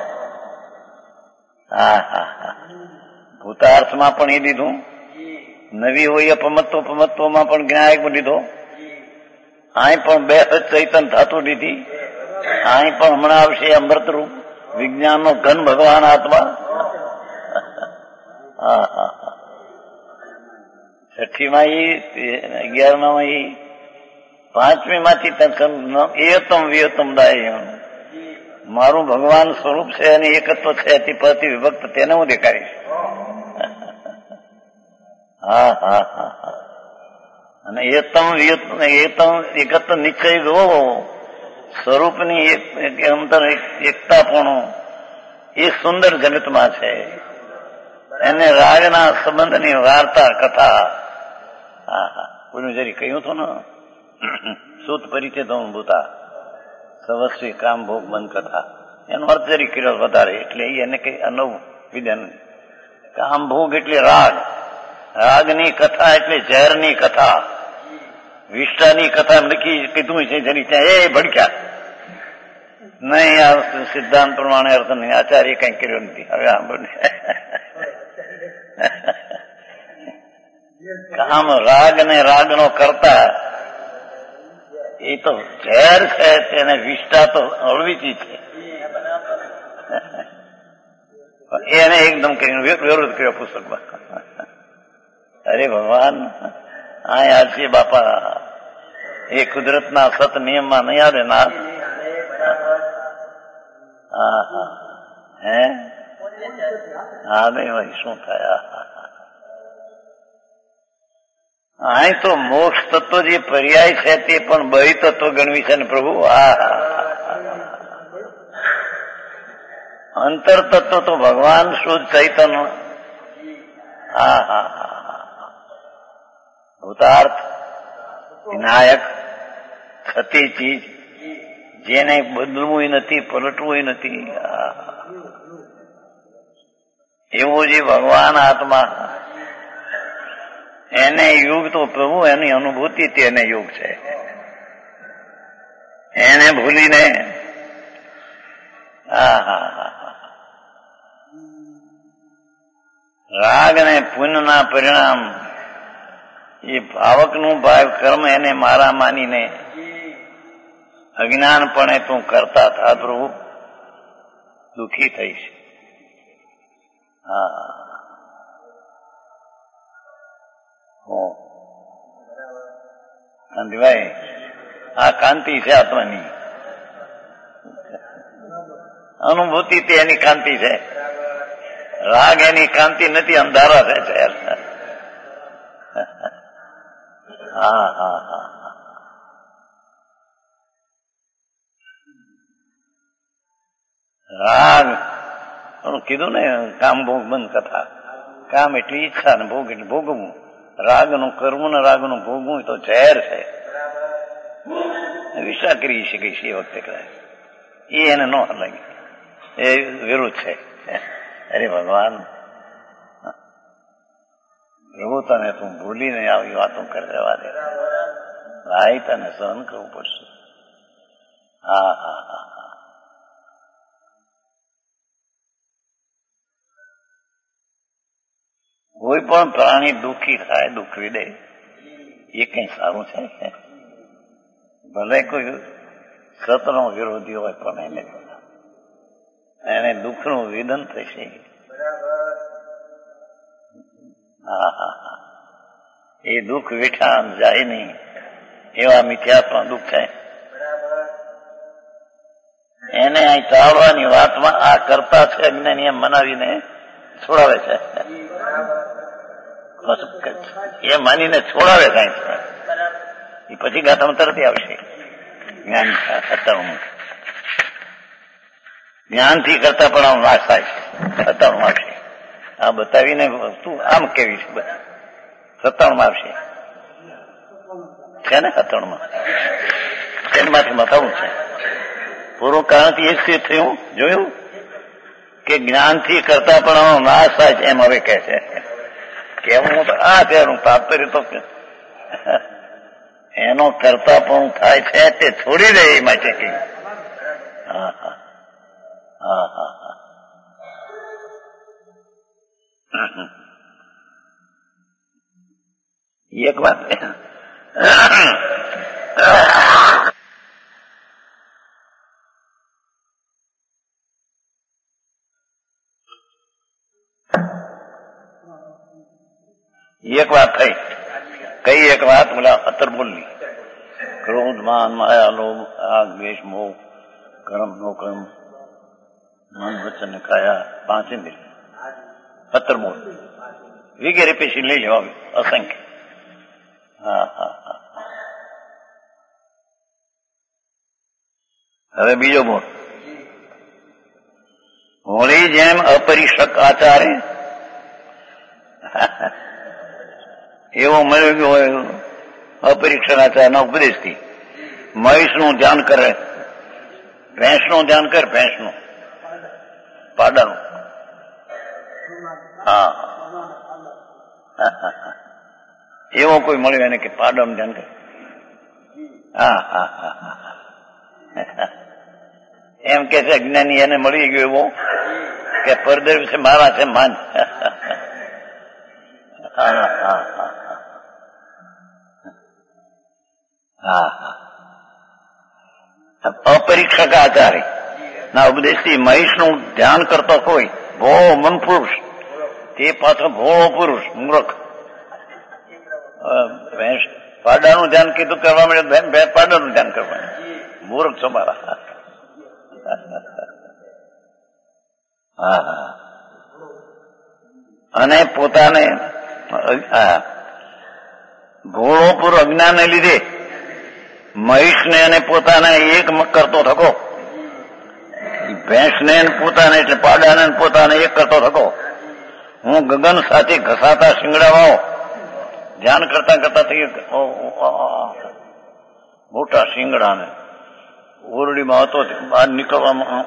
હા હા હા ભૂતાર્થમાં પણ એ દીધું, નવી હોય અપમત્વ અપમત્વમાં પણ જ્ઞાયક લીધો, અહીં પણ બે ચૈતન ધાતુ દીધી, અહીં પણ હમણાં આવશે અમૃતરૂપ વિજ્ઞાનનો ઘન ભગવાન આત્મા. હા હા હા છઠ્ઠીમાં એ, અગિયારમાં એ, પાંચમી માંથી એતમ વિયતમ દાય મારું ભગવાન સ્વરૂપ છે અને એકત્વ છે, અતિ પ્રતિ વિભક્ત તેને હું દેખાડીશ. હા હા હા હા અને એતમ વિયતમ એતમ એકત્વ નિશ્ચય જોવો, સ્વરૂપની એક અંતર એકતાપણું એ સુંદર જગતમાં છે. એને રાગના સંબંધની વાર્તા કથા. હા હા કોઈનું જરી કહ્યું હતું ને, સુત પરિચય તો ભૂતા સવસ્વી કામ ભોગ બંધ કથા, એનો અર્થ જરી કર્યો વધારે, એટલે એને કઈ અનવું વિધાન. કામ ભોગ એટલે રાગ, રાગની કથા એટલે ઝેરની કથા, વિષ્ટાની કથા લખી કીધું છે જરી ત્યાં એ ભડક્યા નહીં. આ સિદ્ધાંત પ્રમાણે અર્થ નહીં, આચાર્ય કઈ કર્યો નથી. હવે સાંભળ, કામ રાગ ને રાગનો કરતા એ તો ઝેર છે, તેને વિષ્ટા તો હળવીચી છે. એને એકદમ કરીને વિરોધ કર્યો પુસ્તકમાં. અરે ભગવાન આ યાદ છે બાપા, એ કુદરતના સત નિયમમાં નહીં આવે ના. હા હા હે હા નહીં ભાઈ શું થાય. અહીં તો મોક્ષ તત્વ જે પર્યાય છે તે પણ બહિ તત્વ ગણવી છે ને પ્રભુ. હા અંતર તત્વ તો ભગવાન શુદ્ધ ચૈતન્ય. હા હા હા ભૂતાર્થ વિનાયક થતી ચીજ, જેને બદલવું નથી, પલટવું નથી, એવો જે ભગવાન આત્મા, એને યુગ તો પ્રભુ એની અનુભૂતિ તેને યુગ છે. એને ભૂલીને હા હા હા રાગ અને પુણ્યના પરિણામ એ ભાવકનું ભાવ કર્મ એને મારા માનીને અજ્ઞાનપણે તું કરતા થા પ્રભુ, દુઃખી થઈશ. હા કાંતિભાઈ, આ કાંતિ છે આત્માની, અનુભૂતિ તે એની કાંતિ છે. રાગ એની કાંતિ નથી, અંધારા છે. હા હા હા રાગ કીધું ને, કામ ભોગ બંધ કથા. કામ એટલી ઈચ્છા ને ભોગ એટલે ભોગવવું. રાગનું કરવું ને રાગનું ભોગવું તો ઝેર છે. વિચાર કરી શકે છે એ વખતે કદાચ એ એને ન લાગે, એ વિરુદ્ધ છે. અરે ભગવાન, પ્રભુ તને તું ભૂલીને આવી વાતો કરી રહેવા દે. ભાઈ તને સહન કરવું પડશે. હા હા હા હા કોઈ પણ પ્રાણી દુઃખી થાય, દુઃખવી દે, એ કઈ સારું છે? ભલે કોઈ સતનો વિરોધી હોય પણ એને એને દુઃખનું વેદન થશે. હા હા હા એ દુઃખ વેઠા જાય નહીં એવા મિથ્યાત્મા દુઃખ છે. એને અહીં ચાલવાની વાતમાં આ કરતા છે અજ્ઞાની એમ મનાવીને છોડાવે છે. એ માનીને છોડાવે સાહેબ, એ પછી ગાથામાં તરત આવશે. જ્ઞાન સત્તાણું જ્ઞાનથી કરતા પણ આમ નાશ થાય છે. સત્તાણું આવશે આ બતાવીને વસ્તુ આમ કેવી છે. સત્તાણું આવશે છે ને, સત્તાણું તેમાંથી બતાવું છે. પૂર્વ કારણથી એ સ્થિત થયું, જોયું કે જ્ઞાનથી કરતા પણ નાશ થાય છે. એમ હવે કહે છે કેવું તો આ તેનું તાત્પર્ય તો એનો કરતા પણ થાય છે તે છોડી દે એ માટે કે હા હા હા હા હા એક વાત એક વાત થઈ, કઈ એક વાત બોલા અતર બોલની. ક્રોધ, માન, માયા, લોભ, રાગ, દ્વેષ, મોહ, કર્મ, નો કર્મ, મન, વચન ને કાયા, પાંચ ઇન્દ્રિય, અતર બોલ વગેરે પછી લઈ લેવા અસંખ્ય. હા હા હા હવે બીજો બોલ. હોળી જેમ અપરિશક આચારે એવો મળ્યો ગયો હોય અપરીક્ષણાચારના ઉપદેશથી મહીષનું ધ્યાન કરે, ભેંસનું ધ્યાન કરે, ભેંસનું પાડાનું. હા એવો કોઈ મળ્યો એને કે પાડાનું ધ્યાન કરે. હા હા હા એમ કે છે અજ્ઞાની, એને મળી ગયો એવો કે પરદર વિશે મારા છે માન. હા હા હા હા હા અપરીક્ષક આચાર્ય ના ઉપદેશથી મહીષનું ધ્યાન કરતો કોઈ ભોળો મન પુરુષ, તે પાછો ભોળો પુરુષ મૂર્ખ. ભેંસ પાડાનું ધ્યાન કીધું કરવા મળે, પાડાનું ધ્યાન કરવાનું, મૂર્ખ છો મારા. હા હા અને પોતાને ભોળો પૂર અજ્ઞાનને લીધે મહીષને અને પોતાને એક કરતો થકો, ભેંસને પોતાને એટલે પાડાને પોતાને એક કરતો થકો. હું ગગન સાથે ઘસાતા શિંગડાવાઓ ધ્યાન કરતા કરતા થઈ મોટા શિંગડાને ઓરડીમાં હતો બહાર નીકળવામાં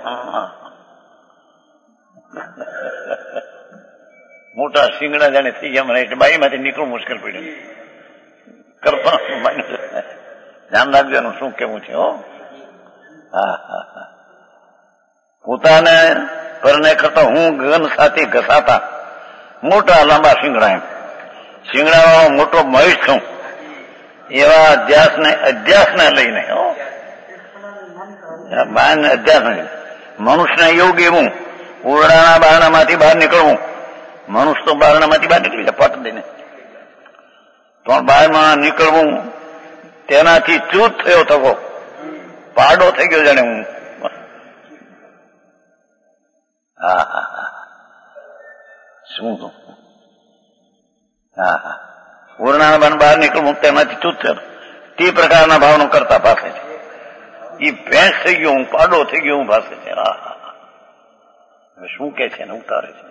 મોટા શિંગડા જાણે થઈ ગયા મને, એટલે બાઈમાંથી નીકળવું મુશ્કેલ પડ્યું. કરતા ધ્યાન રાખવાનું શું કેવું છે. હો હા હા હા પોતાને પરને કરતા હું ગગન સાથે ઘસાતા મોટા લાંબા શિંગડા, એમ શિંગડાવાળો મોટો મહીષ છું એવા અધ્યાસને અધ્યાસને લઈને હો બાર અધ્યાસ મનુષ્યના યોગ એવું ઓરડાના બારણામાંથી બહાર નીકળવું. મનુષ્ય તો બારણામાંથી બહાર નીકળી જાય પટ દઈને, પણ બહારમાં નીકળવું તેનાથી ચૂત થયો થકો, પાડો થઈ ગયો જાણે હું. હા હા હા શું તો હા હા પૂર્ણાના બન બહાર નીકળ મુક્ત એમાંથી ચૂત થયો. તે પ્રકારના ભાવનો કરતા પાસે છે. એ ભેંસ થઈ ગયો હું, પાડો થઈ ગયો હું પાસે છે. હા હા હવે શું કે છે ને ઉતારે છે.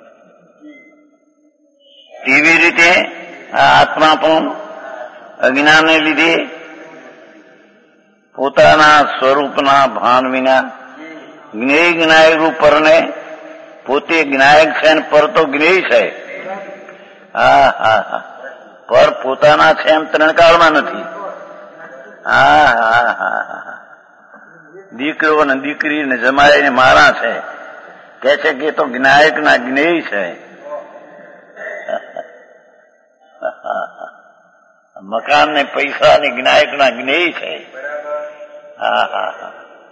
એવી રીતે આ આત્મા પણ અજ્ઞાનને લીધે પોતાના સ્વરૂપના ભાન વિના જ્ઞેય જ્ઞાયક રૂપ પરને પોતે જ્ઞાયક છે ને પર તો જ્ઞેય છે. હા હા હા પર પોતાના છે એમ ત્રણકાળમાં નથી. હા હા હા હા દીકરો ને દીકરી ને જમાઈ ને મારા છે કે છે કે તો જ્ઞાયક ના જ્ઞેય છે. મકાન ને પૈસા ને જ્ઞાયક ના જ્ઞેય છે. હા હા હા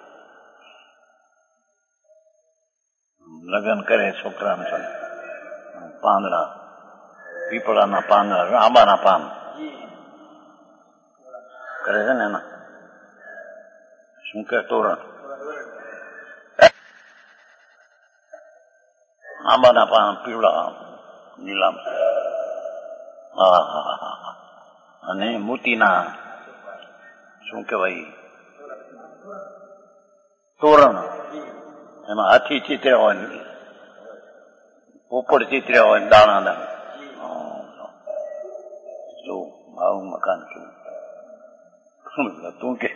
લગ્ન કરે છોકરાને પાંદડા, પીપળાના પાંદડા, આંબાના પાન કરે છે ને એના શું કે તોરણ, આંબાના પાન પીવડા નીલામ. હા હા હા અને મોતીના શું કેવાય તોરણ, એમાં હાથી ચિત્ર્યા હોય ને પોપડ ચિત્ર્યા હોય ને દાણા દાણા. શું મારું મકાન શું તું કે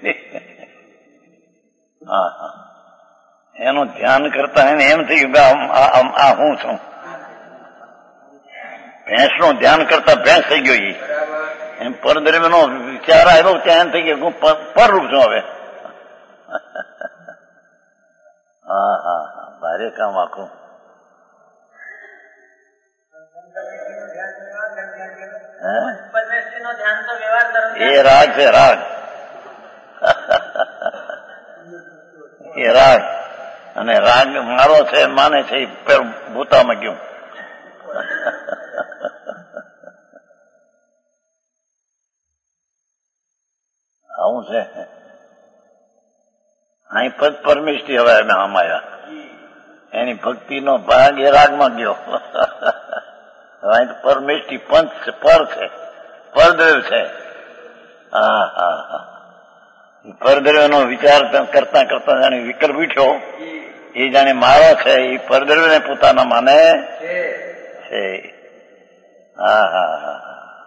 હા હા એનું ધ્યાન કરતા એને એમ થયું કે આ હું છું. ભેંસ નું ધ્યાન કરતા ભેંસ થઈ ગયો. એમ પરદ્રવ્યનો વિચાર આવ્યો ત્યાં એમ થઈ ગયો હું પરરૂપ છું હવે. હા હા હા ભારે કામ આખું. એ રાગ છે, રાગ. એ રાગ અને રાગ મારો છે માને છે એ ભૂતામાં ગયું. આવું છે. અહીં પદ પરમિષ્ટિ હવે અમે અમાયા એની ભક્તિનો ભાગ એ રાગમાં ગયો. અહીં પરમિષ્ટિ પંચ છે, પર છે, પરદ્રવ્ય છે. હા હા હા પરદ્રવ્યનો વિચાર કરતા કરતા જાણે વિકલ્પ ઉઠ્યો. એ જાણે મારો છે એ પરદ્રવ્યને પોતાના માને છે. હા હા હા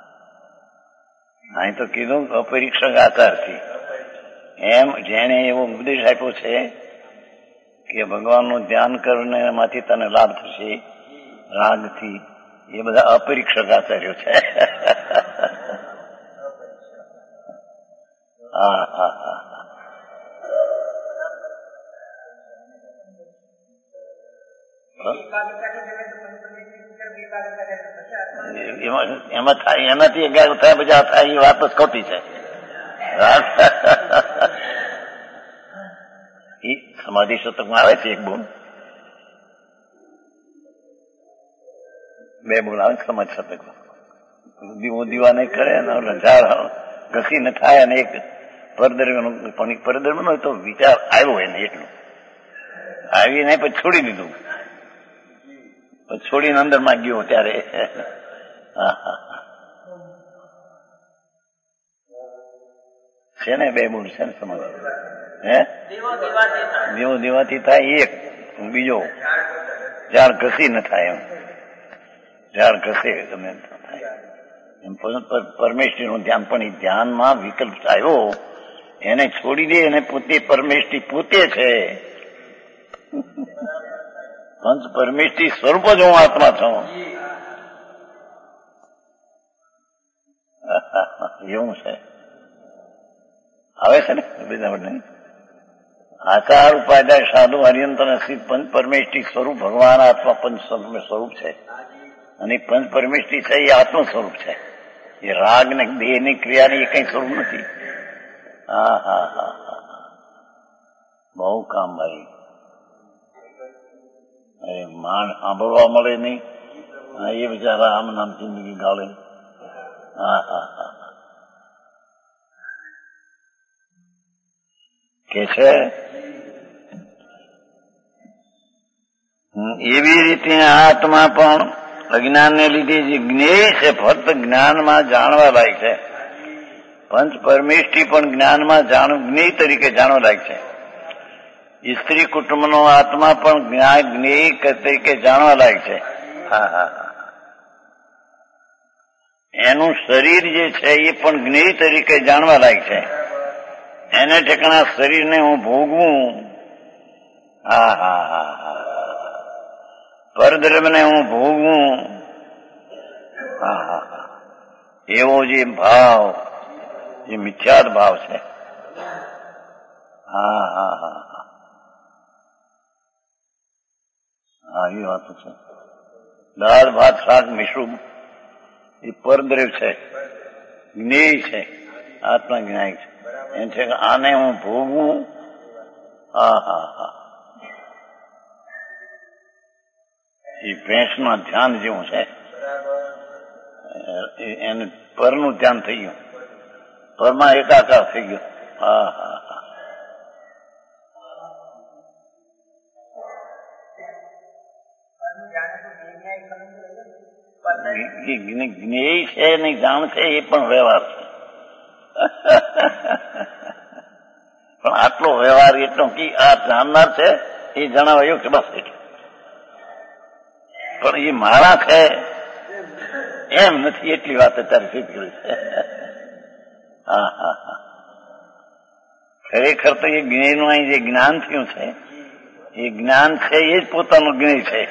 અહીં તો કીધું અપરીક્ષક આચારથી. એમ જેને એવો ઉપદેશ આપ્યો છે કે ભગવાનનું ધ્યાન કરીને એમાંથી તને લાભ થશે રાગથી, એ બધા અપરીક્ષક આચાર્યો છે. હા હા હા એમાં થાય એનાથી અગિયાર થાય બધા થાય એ વાત જ ખોટી છે. એ સમાધિ શતકમાં આવે છે એક બોલ, બે બોલ આવે સમાધિ શતકમાં. દીવો દીવા નહીં કરે ઝાડ ઘસી ન થાય અને એક પરદ્રવ્યનો પણ પરદ્રવ્યનો તો વિચાર આવ્યો એને એટલું આવી નહીં પછી છોડી દીધું. પછી છોડીને અંદરમાં ગયો ત્યારે હા હા છે ને બે બોલ છે ને સમાધિ. હે દીવો દીવાથી થાય એક, બીજો ઝાડ ઘસી ન થાય એમ, ઝાડ ઘસે ગમે થાય એમ. પરમેષ્ઠી નું ધ્યાન પણ એ ધ્યાનમાં વિકલ્પ આવ્યો એને છોડી દે અને પોતે પરમેષ્ઠી પોતે છે. પંચ પરમેષ્ઠી સ્વરૂપ જ હું આત્મા છું. એવું છે આવે છે ને બધા નહીં. આચાર ઉપાધ્યાય સાધુ હરિયંત્ર સિદ્ધ પંચ પરમેષ્ઠી સ્વરૂપ ભગવાન આત્મા પંચ સ્વરૂપ છે અને પંચ પરમેષ્ઠી છે એ આત્મ સ્વરૂપ છે. એ રાગ ને દેહ ની ક્રિયાની એ કઈ સ્વરૂપ નથી. હા હા હા હા બહુ કામ ભાઈ. અરે માણ સાંભળવા મળે નહીં એ બિચારા આમ નામ જિંદગી ગાળે. હા હા હા કે છે એવી રીતે આત્મા પણ અજ્ઞાનને લીધે જે જ્ઞેય છે ફક્ત જ્ઞાનમાં જાણવા લાયક છે. પંચ પરમેષ્ઠી પણ જ્ઞાનમાં જાણ જ્ઞેય તરીકે જાણવા લાયક છે. સ્ત્રી કુટુંબનો આત્મા પણ જ્ઞેય તરીકે જાણવા લાયક છે. હા હા એનું શરીર જે છે એ પણ જ્ઞેય તરીકે જાણવા લાયક છે. એને ઠેકાણા શરીરને હું ભોગવું. હા હા હા હા પરદ્રવ્યને હું ભોગવું. હા હા હા એવો જે ભાવ એ મિથ્યાત ભાવ છે. હા હા હા હા એ વાત છે. દાળ ભાત શાક મિશ્રું એ પરદ્રવ્ય છે, જ્ઞેય છે, આત્મા જ્ઞાય છે. એમ છે કે આને હું ભોગવું. હા હા હા એ ભેંસના ધ્યાન જેવું છે. એને પરનું ધ્યાન થઈ ગયું, પરમાં એકાકાર થઈ ગયો. હા હા હા જ્ઞેય છે ને જાણ છે એ પણ વ્યવહાર છે. પણ આટલો વ્યવહાર એટલો કે આ જાણનાર છે એ જણાવાયું કે બસ એટલું. પણ એ મારા છે એમ નથી એટલી વાત અત્યારે સિદ્ધ કરી છે. હા હા હા ખરેખર તો એ જ્ઞેયનું અહીં જે જ્ઞાન થયું છે એ જ્ઞાન છે એ જ પોતાનું જ્ઞેય છે.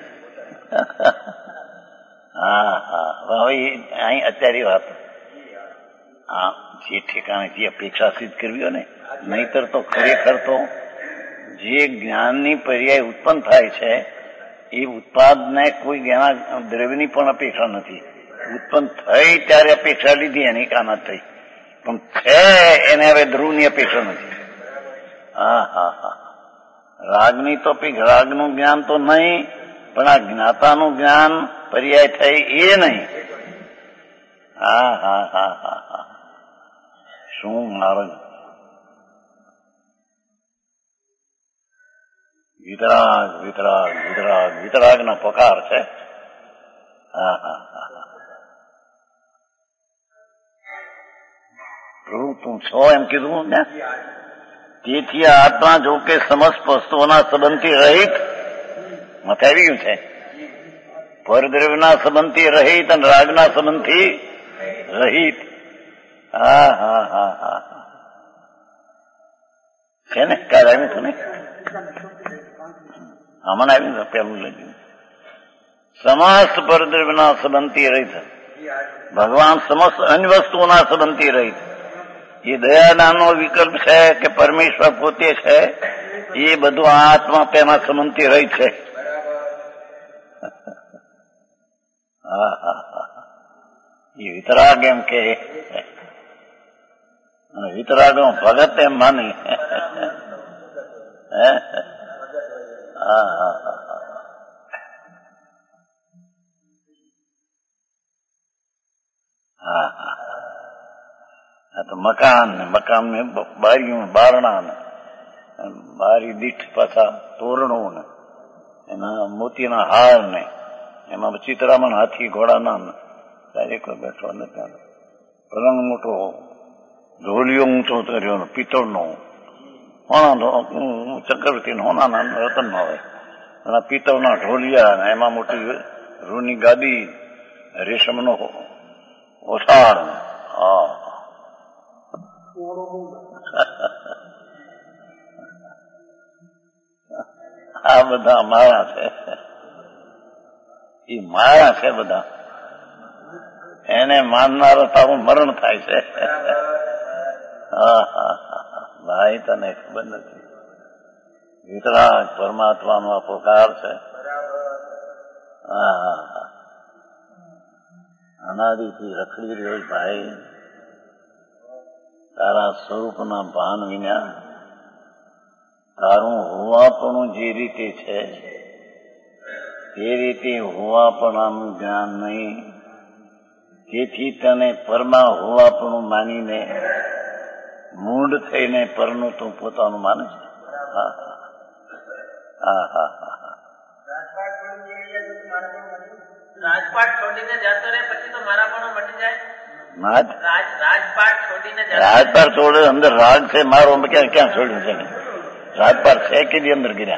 હા હા હવે અહીં અત્યારે વાત આ જે ઠેકાણેથી અપેક્ષા સિદ્ધ કરવી હોય ને, નહીતર તો ખરેખર તો જે જ્ઞાનની પર્યાય ઉત્પન્ન થાય છે એ ઉત્પાદને કોઈ એના દ્રવ્યની પણ અપેક્ષા નથી. ઉત્પન્ન થઈ ત્યારે અપેક્ષા લીધી એની કાના થઈ, પણ છે એને હવે ધ્રુવની અપેક્ષા નથી. હા હા હા રાગની તો રાગનું જ્ઞાન તો નહીં, પણ આ જ્ઞાતાનું જ્ઞાન પર્યાય થઈ એ નહીં. હા હા હા હા હા શું મારો વિતરાગ વિતરાગ વિતરાગ વિતરાગના પકાર છે. હા હા હા પ્રભુ તું છો એમ કીધું ને. તેથી આ આત્મા જો કે સમસ્ત વસ્તુઓના સંબંધથી રહિત મથે આવી ગયું છે. પરદ્રવ્યના સંબંધથી રહિત અને રાગના સંબંધથી રહિત. હા હા હા હા છે ને કાલ આવ્યું હતું ને આમાં આવ્યું પેલું લખ્યું સમસ્ત પરદ્રવ્યના સંબંધથી રહિત. ભગવાન સમસ્ત અન્ય વસ્તુઓના સંબંધથી રહિત. એ દયાદાનનો વિકલ્પ છે કે પરમેશ્વર પોતે છે એ બધું આત્મા તેના સંબંધથી રહિત છે. હા હા હા એ વિતરાગ એમ કે વિતરાગ ભગત એમ માની. હા હા હા હા હા તો મકાન ને મકાન ને બારીઓ બારણા ને બારી દીઠ પાછા તોરણો ને એના મોતીના હાર ને એમાં ચિત્રામણ હાથી ઘોડાના ને ત્યારે કોઈ બેઠો નથી. પલંગ મોટો, ઢોલિયો ઊંચો કર્યો પિત્તળનો, હોના ચક્રવર્તી હોનાના રતન નો હોય અને પિત્તળના ઢોલિયા ને એમાં મોટી રૂની ગાદી, રેશમનો ઓસાળ. હા આ બધા માયા છે. એ માયા છે બધા. એને માનનારો તારું મરણ થાય છે. હા હા હા ભાઈ તને ખબર નથી. વિતરાગ પરમાત્માનો અપકાર છે. હા હા હા અનાદિથી રખડી રહ્યો ભાઈ. તારા સ્વરૂપના ભાન વિના તારું હોવાપણું જે રીતે છે તે રીતે હોવાપણાનું જ્ઞાન નહીં. તેથી તને પરમા હોવાપણું માનીને મૂંડ થઈને પરનું તું પોતાનું માને છે. હા હા હા હા હા રાજપાટ છોડીને જતો રહે પછી તો મારા પણ મટી જાય. રાજપાટ છોડીને રાજપાટ છોડે અંદર રાજ છે મારો ક્યાં ક્યાં છોડ્યું છે ને રાજપાટ છે કે અંદર ગયા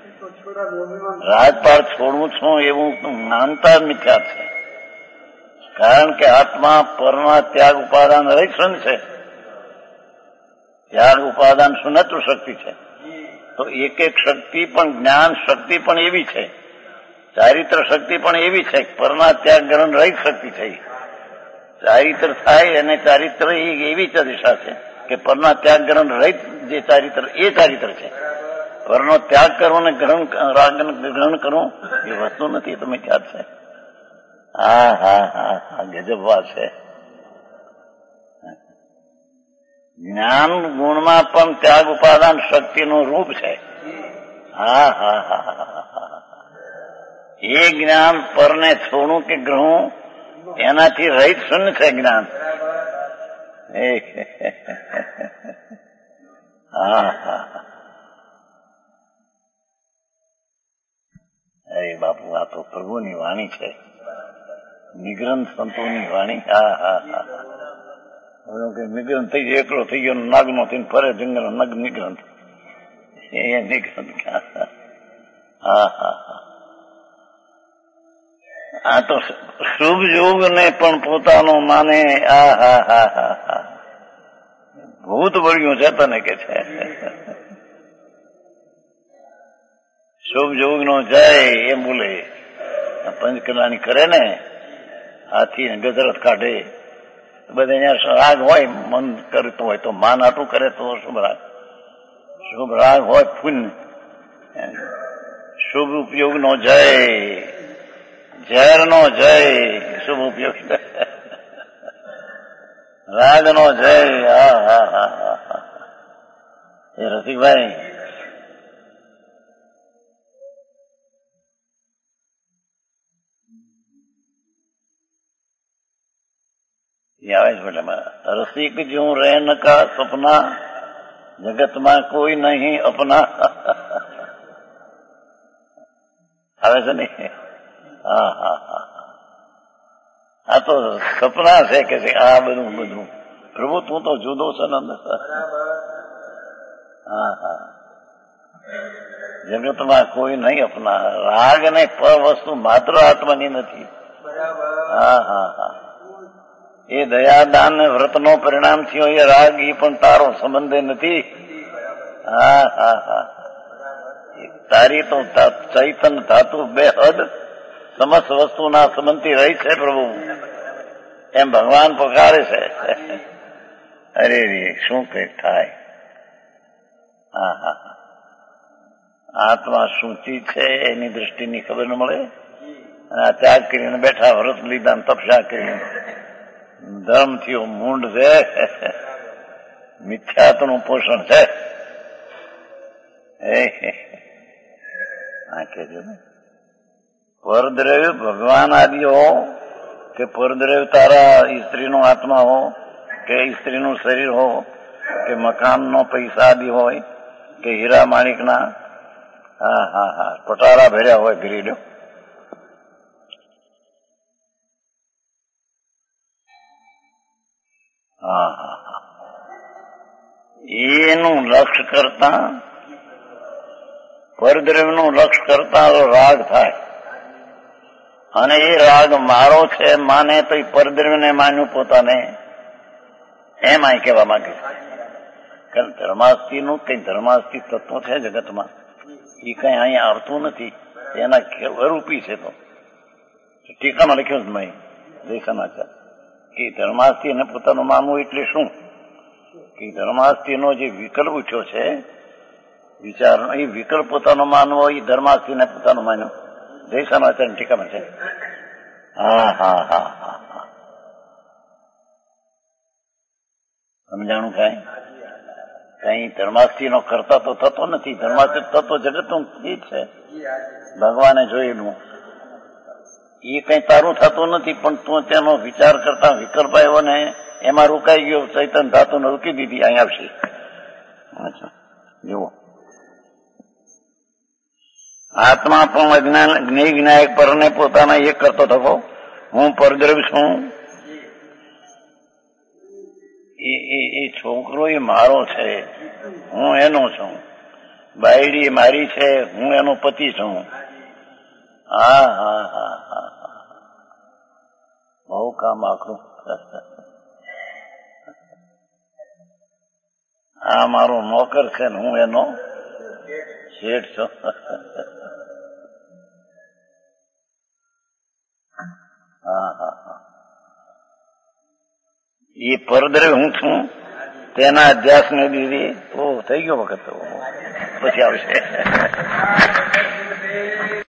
રાજપાટ છોડવું છું એવું માનતા મિથ્યા છે. કારણ કે આત્મા પરના ત્યાગ ઉપાદાન રહિત છે. ત્યાગ ઉપાદાન સુનતું શક્તિ છે. તો એક એક શક્તિ પણ જ્ઞાન શક્તિ પણ એવી છે, ચારિત્ર શક્તિ પણ એવી છે. પરના ત્યાગ ગ્રહણ રહિત શક્તિ છે. ચારિત્ર થાય અને ચારિત્ર એવી જ દિશા છે કે પરના ત્યાગ ગ્રહણ રહિત જે ચારિત્ર એ ચારિત્ર છે. પરનો ત્યાગ કરવો ને ગ્રહણ રાગ ગ્રહણ કરવું એ વસ્તુ નથી. તમે ખ્યાલ છે. હા હા હા હા ગજબ વાત છે. જ્ઞાન ગુણમાં પણ ત્યાગ ઉપાદાન શક્તિનું રૂપ છે. હા હા હા હા એ જ્ઞાન પરને છોડવું કે ગ્રહણ એનાથી રહિત શૂન્ય છે જ્ઞાન. હા હા અરે બાપુ આ તો પ્રભુની વાણી છે, નિગ્રંથ સંતોની વાણી. હા હા હા નિગ્રંથ થઈ ગયો, એકલો થઈ ગયો, નાગનો થઈને ફરે જંગલ નગ નિગ્રંથ એ નિગ્રંથ. હા હા હા આ તો શુભ યોગ ને પણ પોતાનો માને. આ હા હા હા હા ભૂત વળ્યું છે તને કે છે. શુભ યોગ નો જય એમ બોલે. પંચકલાની કરે ને હાથી ને ગજરાત કાઢે બધા અહીંયા રાગ હોય, મન કરતું હોય તો માન આટલું કરે તો શુભ રાગ. શુભ રાગ હોય પુણ્ય. શુભ ઉપયોગ નો જય, ઝેર નો જય, શુભ ઉપયોગ રાગ નો જય. હા હા હા હા હા એ રસિકભાઈ આવે છે. રસિક જ્યું રહેન કા સપના જગતમાં કોઈ નહીં અપના. આવે છે ને. હા હા હા આ તો સપના છે કે છે આ બધું બધું પ્રભુ તું તો જુદો છે ને અંદર. હા હા જગતમાં કોઈ નહીં અપના. રાગ ને પર વસ્તુ માત્ર આત્માની નથી. હા હા હા એ દયાદાન ને વ્રતનો પરિણામ થયો એ રાગ એ પણ તારો સંબંધ નથી. હા હા હા તારી તો ચૈતન ધાતુ બે હદ સમસ્ત વસ્તુના સંબંધથી રહી છે પ્રભુ એમ ભગવાન પકારે છે. અરે રે શું કઈ થાય. હા હા આત્મા શું ચીજ છે એની દ્રષ્ટિની ખબર ન મળે. આ ત્યાગ કરીને બેઠા, વ્રત લીધા, તપસ્યા કરીને ધર્મ થયો મૂંડ છે. મિથ્યાત્વનું પોષણ છે. આ કેજો ને પરદ્રવ્ય ભગવાન આદિ હો કે પરદ્રવ્ય તારા સ્ત્રીનો આત્મા હો કે સ્ત્રીનું શરીર હો કે મકાનનો પૈસા આદિ હોય કે હીરા માણિકના હા હા હા પટારા ભર્યા હોય ગરીડો. હા હા હા એનું લક્ષ્ય કરતા પરદ્રવ્યનું લક્ષ્ય કરતા રાગ થાય અને એ રાગ મારો છે માને તો એ પરદ્રવ્યને માન્યું પોતાને એમ આ કહેવા માંગે છે. કારણ ધર્માસ્તિનું કઈ ધર્માસ્તિ તત્વ છે જગતમાં એ કઈ અહીંયા આવતું નથી. એના સ્વરૂપી છે. તો ટીકામાં લખ્યું જ મેં જય સમાચાર કે ધર્માસ્તિને પોતાનું માનવું એટલે શું કે ધર્માસ્તિનો જે વિકલ્પ ઉઠ્યો છે વિચાર એ વિકલ્પ પોતાનો માનવો એ ધર્માસ્તિને પોતાનું માન્યું. જય સમાચાર ટીકામાં છે. હા હા હા હા હા સમજાણું કઈ કઈ ધર્માસ્તિનો કરતા તો થતો નથી. ધર્માસ્તિ તત્વ જગતનું એ છે ભગવાને જોયેલું. એ કઈ તારું થતું નથી પણ તું તેનો વિચાર કરતા વિકલ્પ આવ્યો ને એમાં રોકાઈ ગયો, ચૈતન્ય ધાતુને રોકી દીધી, અહીં આવશે. અચ્છા જુઓ, આત્મા પણ અજ્ઞાન જ્ઞેય જ્ઞાયક પરને પોતાના એક કરતો થકો. હું પરદ્રવ્ય છું, એ છોકરો એ મારો છે, હું એનો છું. બાયડી મારી છે, હું એનો પતિ છું. હા હા હા હા બહુ કામ આખું. આ મારો નોકર છે ને હું એનો શેઠ છું. હા હા હા એ પરદ્રવ્ય હું છું, તેના અધ્યાસ ને દીધી. ઓ થઈ ગયો વખત, તો પછી આવશે.